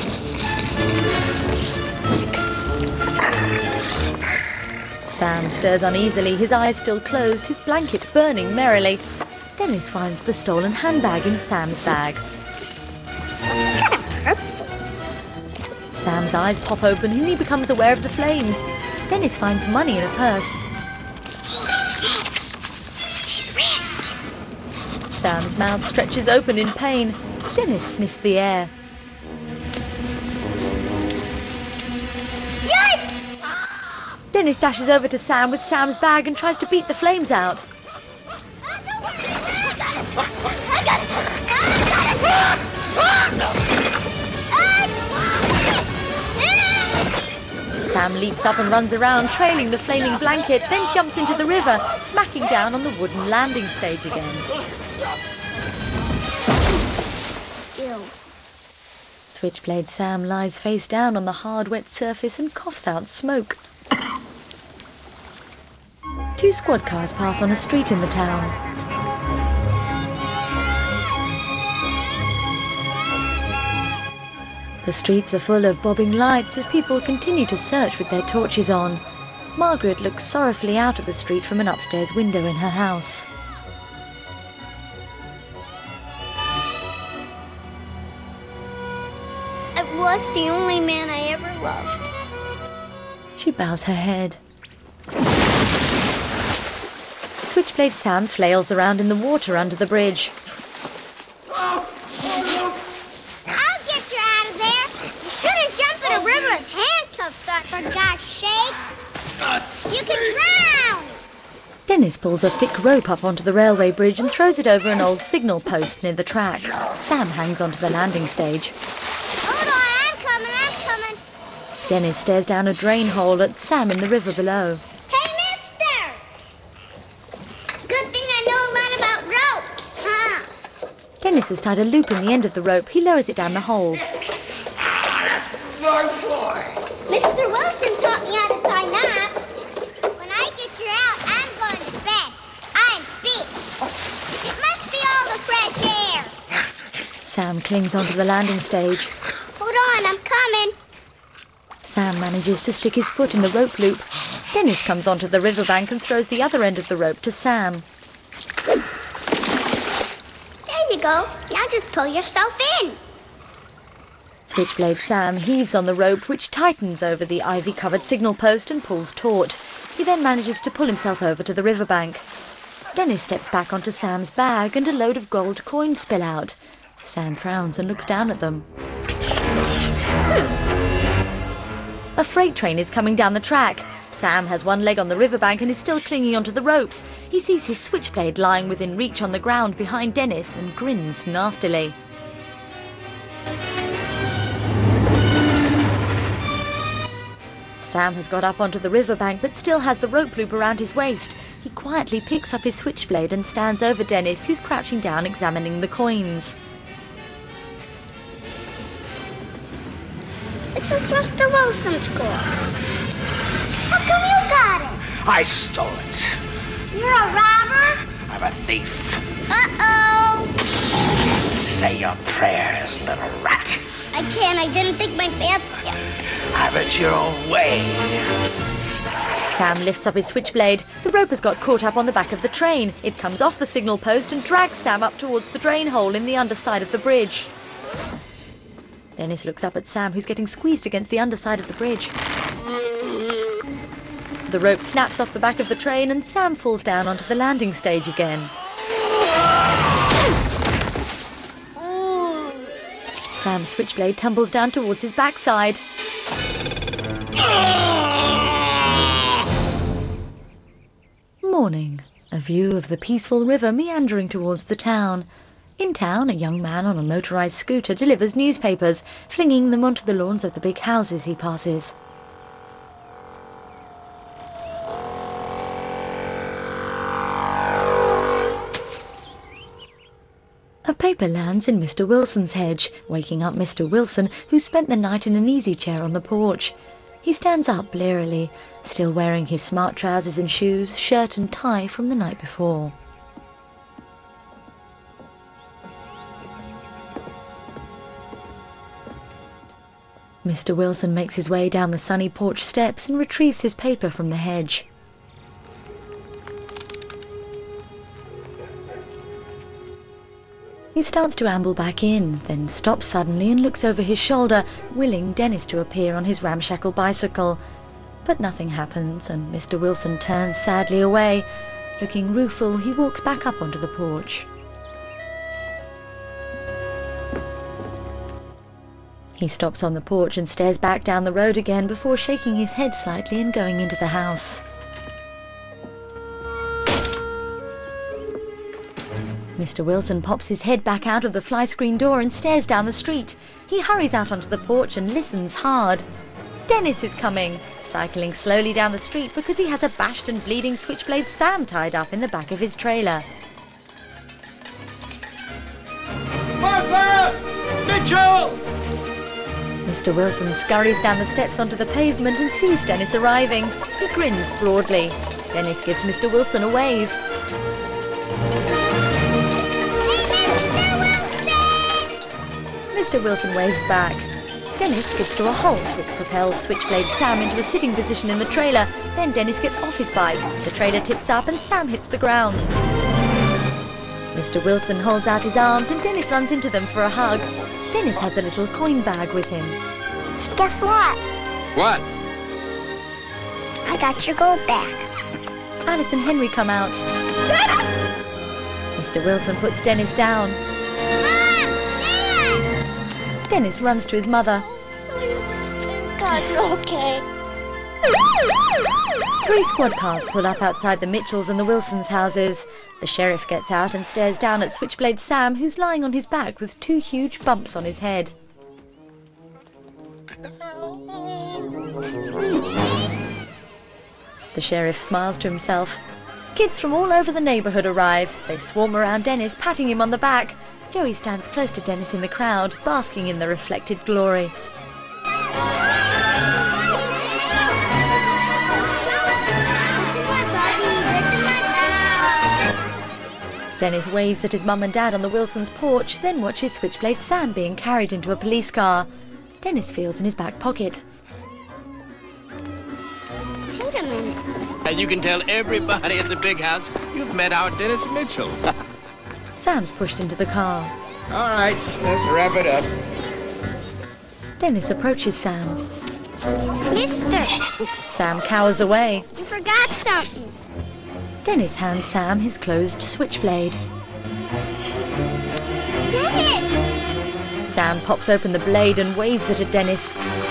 Sam stirs uneasily, his eyes still closed, his blanket burning merrily. Dennis finds the stolen handbag in Sam's bag. Sam's eyes pop open and he becomes aware of the flames. Dennis finds money in a purse. Sam's mouth stretches open in pain. Dennis sniffs the air. Yikes! Dennis dashes over to Sam with Sam's bag and tries to beat the flames out. Sam leaps up and runs around, trailing the flaming blanket, then jumps into the river, smacking down on the wooden landing stage again. Ew. Switchblade Sam lies face down on the hard, wet surface and coughs out smoke. 2 squad cars pass on a street in the town. The streets are full of bobbing lights as people continue to search with their torches on. Margaret looks sorrowfully out at the street from an upstairs window in her house. It was the only man I ever loved. She bows her head. Switchblade Sam flails around in the water under the bridge. I'll get you out of there. You shouldn't jump in a river with handcuffs on, for God's sake. You can drown. Dennis pulls a thick rope up onto the railway bridge and throws it over an old signal post near the track. Sam hangs onto the landing stage. Hold on, I'm coming. Dennis stares down a drain hole at Sam in the river below. Hey, mister! Good thing I know a lot about ropes, huh? Dennis has tied a loop in the end of the rope. He lowers it down the hole. Mr. Wilson taught me how to tie knots. When I get you out, I'm going to bed. I'm beat. It must be all the fresh air. Sam clings onto the landing stage. Hold on, I'm coming. Sam manages to stick his foot in the rope loop. Dennis comes onto the riverbank and throws the other end of the rope to Sam. There you go. Now just pull yourself in. Switchblade Sam heaves on the rope, which tightens over the ivy-covered signal post and pulls taut. He then manages to pull himself over to the riverbank. Dennis steps back onto Sam's bag and a load of gold coins spill out. Sam frowns and looks down at them. A freight train is coming down the track. Sam has one leg on the riverbank and is still clinging onto the ropes. He sees his switchblade lying within reach on the ground behind Dennis and grins nastily. Sam has got up onto the riverbank but still has the rope loop around his waist. He quietly picks up his switchblade and stands over Dennis, who's crouching down examining the coins. This is Mr. Wilson's car. How come you got it? I stole it. You're a robber? I'm a thief. Uh-oh. Say your prayers, little rat. I can't. I didn't think my bath yet. Have it your own way. Sam lifts up his switchblade. The rope has got caught up on the back of the train. It comes off the signal post and drags Sam up towards the drain hole in the underside of the bridge. Dennis looks up at Sam, who's getting squeezed against the underside of the bridge. The rope snaps off the back of the train and Sam falls down onto the landing stage again. Sam's switchblade tumbles down towards his backside. Morning. A view of the peaceful river meandering towards the town. In town, a young man on a motorised scooter delivers newspapers, flinging them onto the lawns of the big houses he passes. A paper lands in Mr. Wilson's hedge, waking up Mr. Wilson, who spent the night in an easy chair on the porch. He stands up blearily, still wearing his smart trousers and shoes, shirt and tie from the night before. Mr. Wilson makes his way down the sunny porch steps and retrieves his paper from the hedge. He starts to amble back in, then stops suddenly and looks over his shoulder, willing Dennis to appear on his ramshackle bicycle. But nothing happens, and Mr. Wilson turns sadly away. Looking rueful, he walks back up onto the porch. He stops on the porch and stares back down the road again before shaking his head slightly and going into the house. Mr. Wilson pops his head back out of the fly-screen door and stares down the street. He hurries out onto the porch and listens hard. Dennis is coming, cycling slowly down the street because he has a bashed and bleeding Switchblade Sam tied up in the back of his trailer. Martha! Mitchell! Mr. Wilson scurries down the steps onto the pavement and sees Dennis arriving. He grins broadly. Dennis gives Mr. Wilson a wave. Mr. Wilson waves back. Dennis skips to a halt, which propels Switchblade Sam into a sitting position in the trailer. Then Dennis gets off his bike. The trailer tips up and Sam hits the ground. Mr. Wilson holds out his arms and Dennis runs into them for a hug. Dennis has a little coin bag with him. Guess what? What? I got your gold back. Alice and Henry come out. Mr. Wilson puts Dennis down. Dennis runs to his mother. God, you okay? 3 squad cars pull up outside the Mitchells and the Wilsons' houses. The sheriff gets out and stares down at Switchblade Sam, who's lying on his back with 2 huge bumps on his head. The sheriff smiles to himself. Kids from all over the neighbourhood arrive. They swarm around Dennis, patting him on the back. Joey stands close to Dennis in the crowd, basking in the reflected glory. Dennis waves at his mum and dad on the Wilsons' porch, then watches Switchblade Sam being carried into a police car. Dennis feels in his back pocket. Wait a minute. And you can tell everybody in the big house you've met our Dennis Mitchell. Sam's pushed into the car. All right, let's wrap it up. Dennis approaches Sam. Mister, Sam cowers away. you forgot something. Dennis hands Sam his closed switchblade. Dennis! Sam pops open the blade and waves it at Dennis.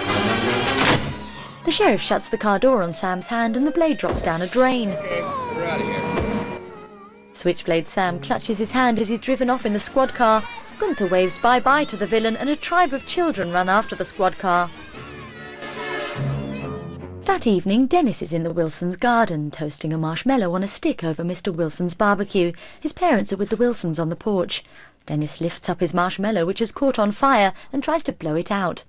The sheriff shuts the car door on Sam's hand and the blade drops down a drain. Okay, we're out of here. Switchblade Sam clutches his hand as he's driven off in the squad car. Gunther waves bye-bye to the villain and a tribe of children run after the squad car. That evening, Dennis is in the Wilsons' garden, toasting a marshmallow on a stick over Mr. Wilson's barbecue. His parents are with the Wilsons on the porch. Dennis lifts up his marshmallow, which has caught on fire, and tries to blow it out.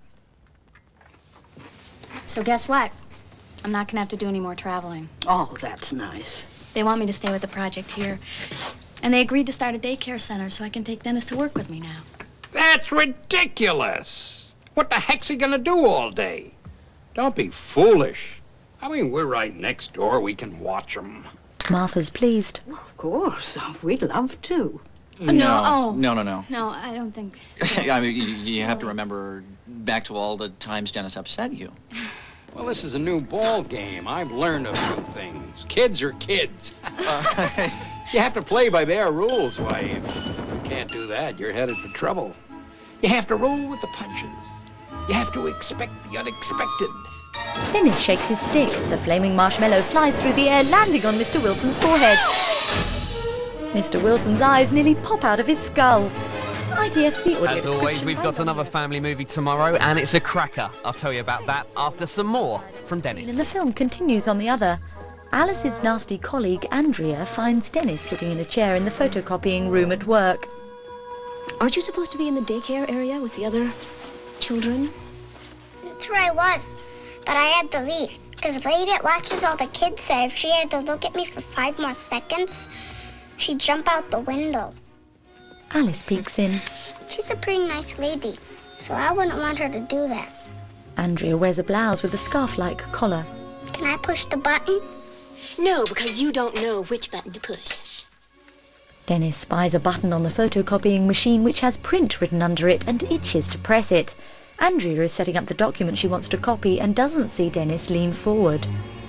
So guess what? I'm not going to have to do any more traveling. Oh, that's nice. They want me to stay with the project here. And they agreed to start a daycare center so I can take Dennis to work with me now. That's ridiculous. What the heck's he gonna do all day? Don't be foolish. I mean, we're right next door. We can watch him. Martha's pleased. Of course, we'd love to. No, No, I don't think. I mean, you have to remember back to all the times Dennis upset you. Well, this is a new ball game. I've learned a few things. Kids are kids. You have to play by their rules, wife. If you can't do that, you're headed for trouble. You have to roll with the punches. You have to expect the unexpected. Dennis shakes his stick. The flaming marshmallow flies through the air, landing on Mr. Wilson's forehead. Mr. Wilson's eyes nearly pop out of his skull. IDFC audio. As always, we've got another family movie tomorrow, and it's a cracker. I'll tell you about that after some more from Dennis. And the film continues on the other. Alice's nasty colleague, Andrea, finds Dennis sitting in a chair in the photocopying room at work. Aren't you supposed to be in the daycare area with the other children? That's where I was, but I had to leave. Because the lady that watches all the kids said if she had to look at me for 5 more seconds, she'd jump out the window. Alice peeks in. She's a pretty nice lady, so I wouldn't want her to do that. Andrea wears a blouse with a scarf-like collar. Can I push the button? No, because you don't know which button to push. Dennis spies a button on the photocopying machine which has print written under it and itches to press it. Andrea is setting up the document she wants to copy and doesn't see Dennis lean forward.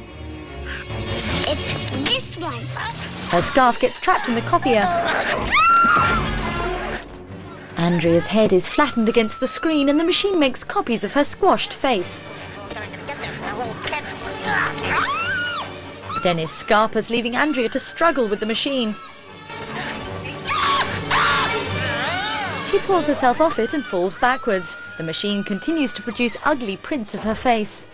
It's this one. Her scarf gets trapped in the copier. Andrea's head is flattened against the screen and the machine makes copies of her squashed face. Dennis scarpers, leaving Andrea to struggle with the machine. She pulls herself off it and falls backwards. The machine continues to produce ugly prints of her face.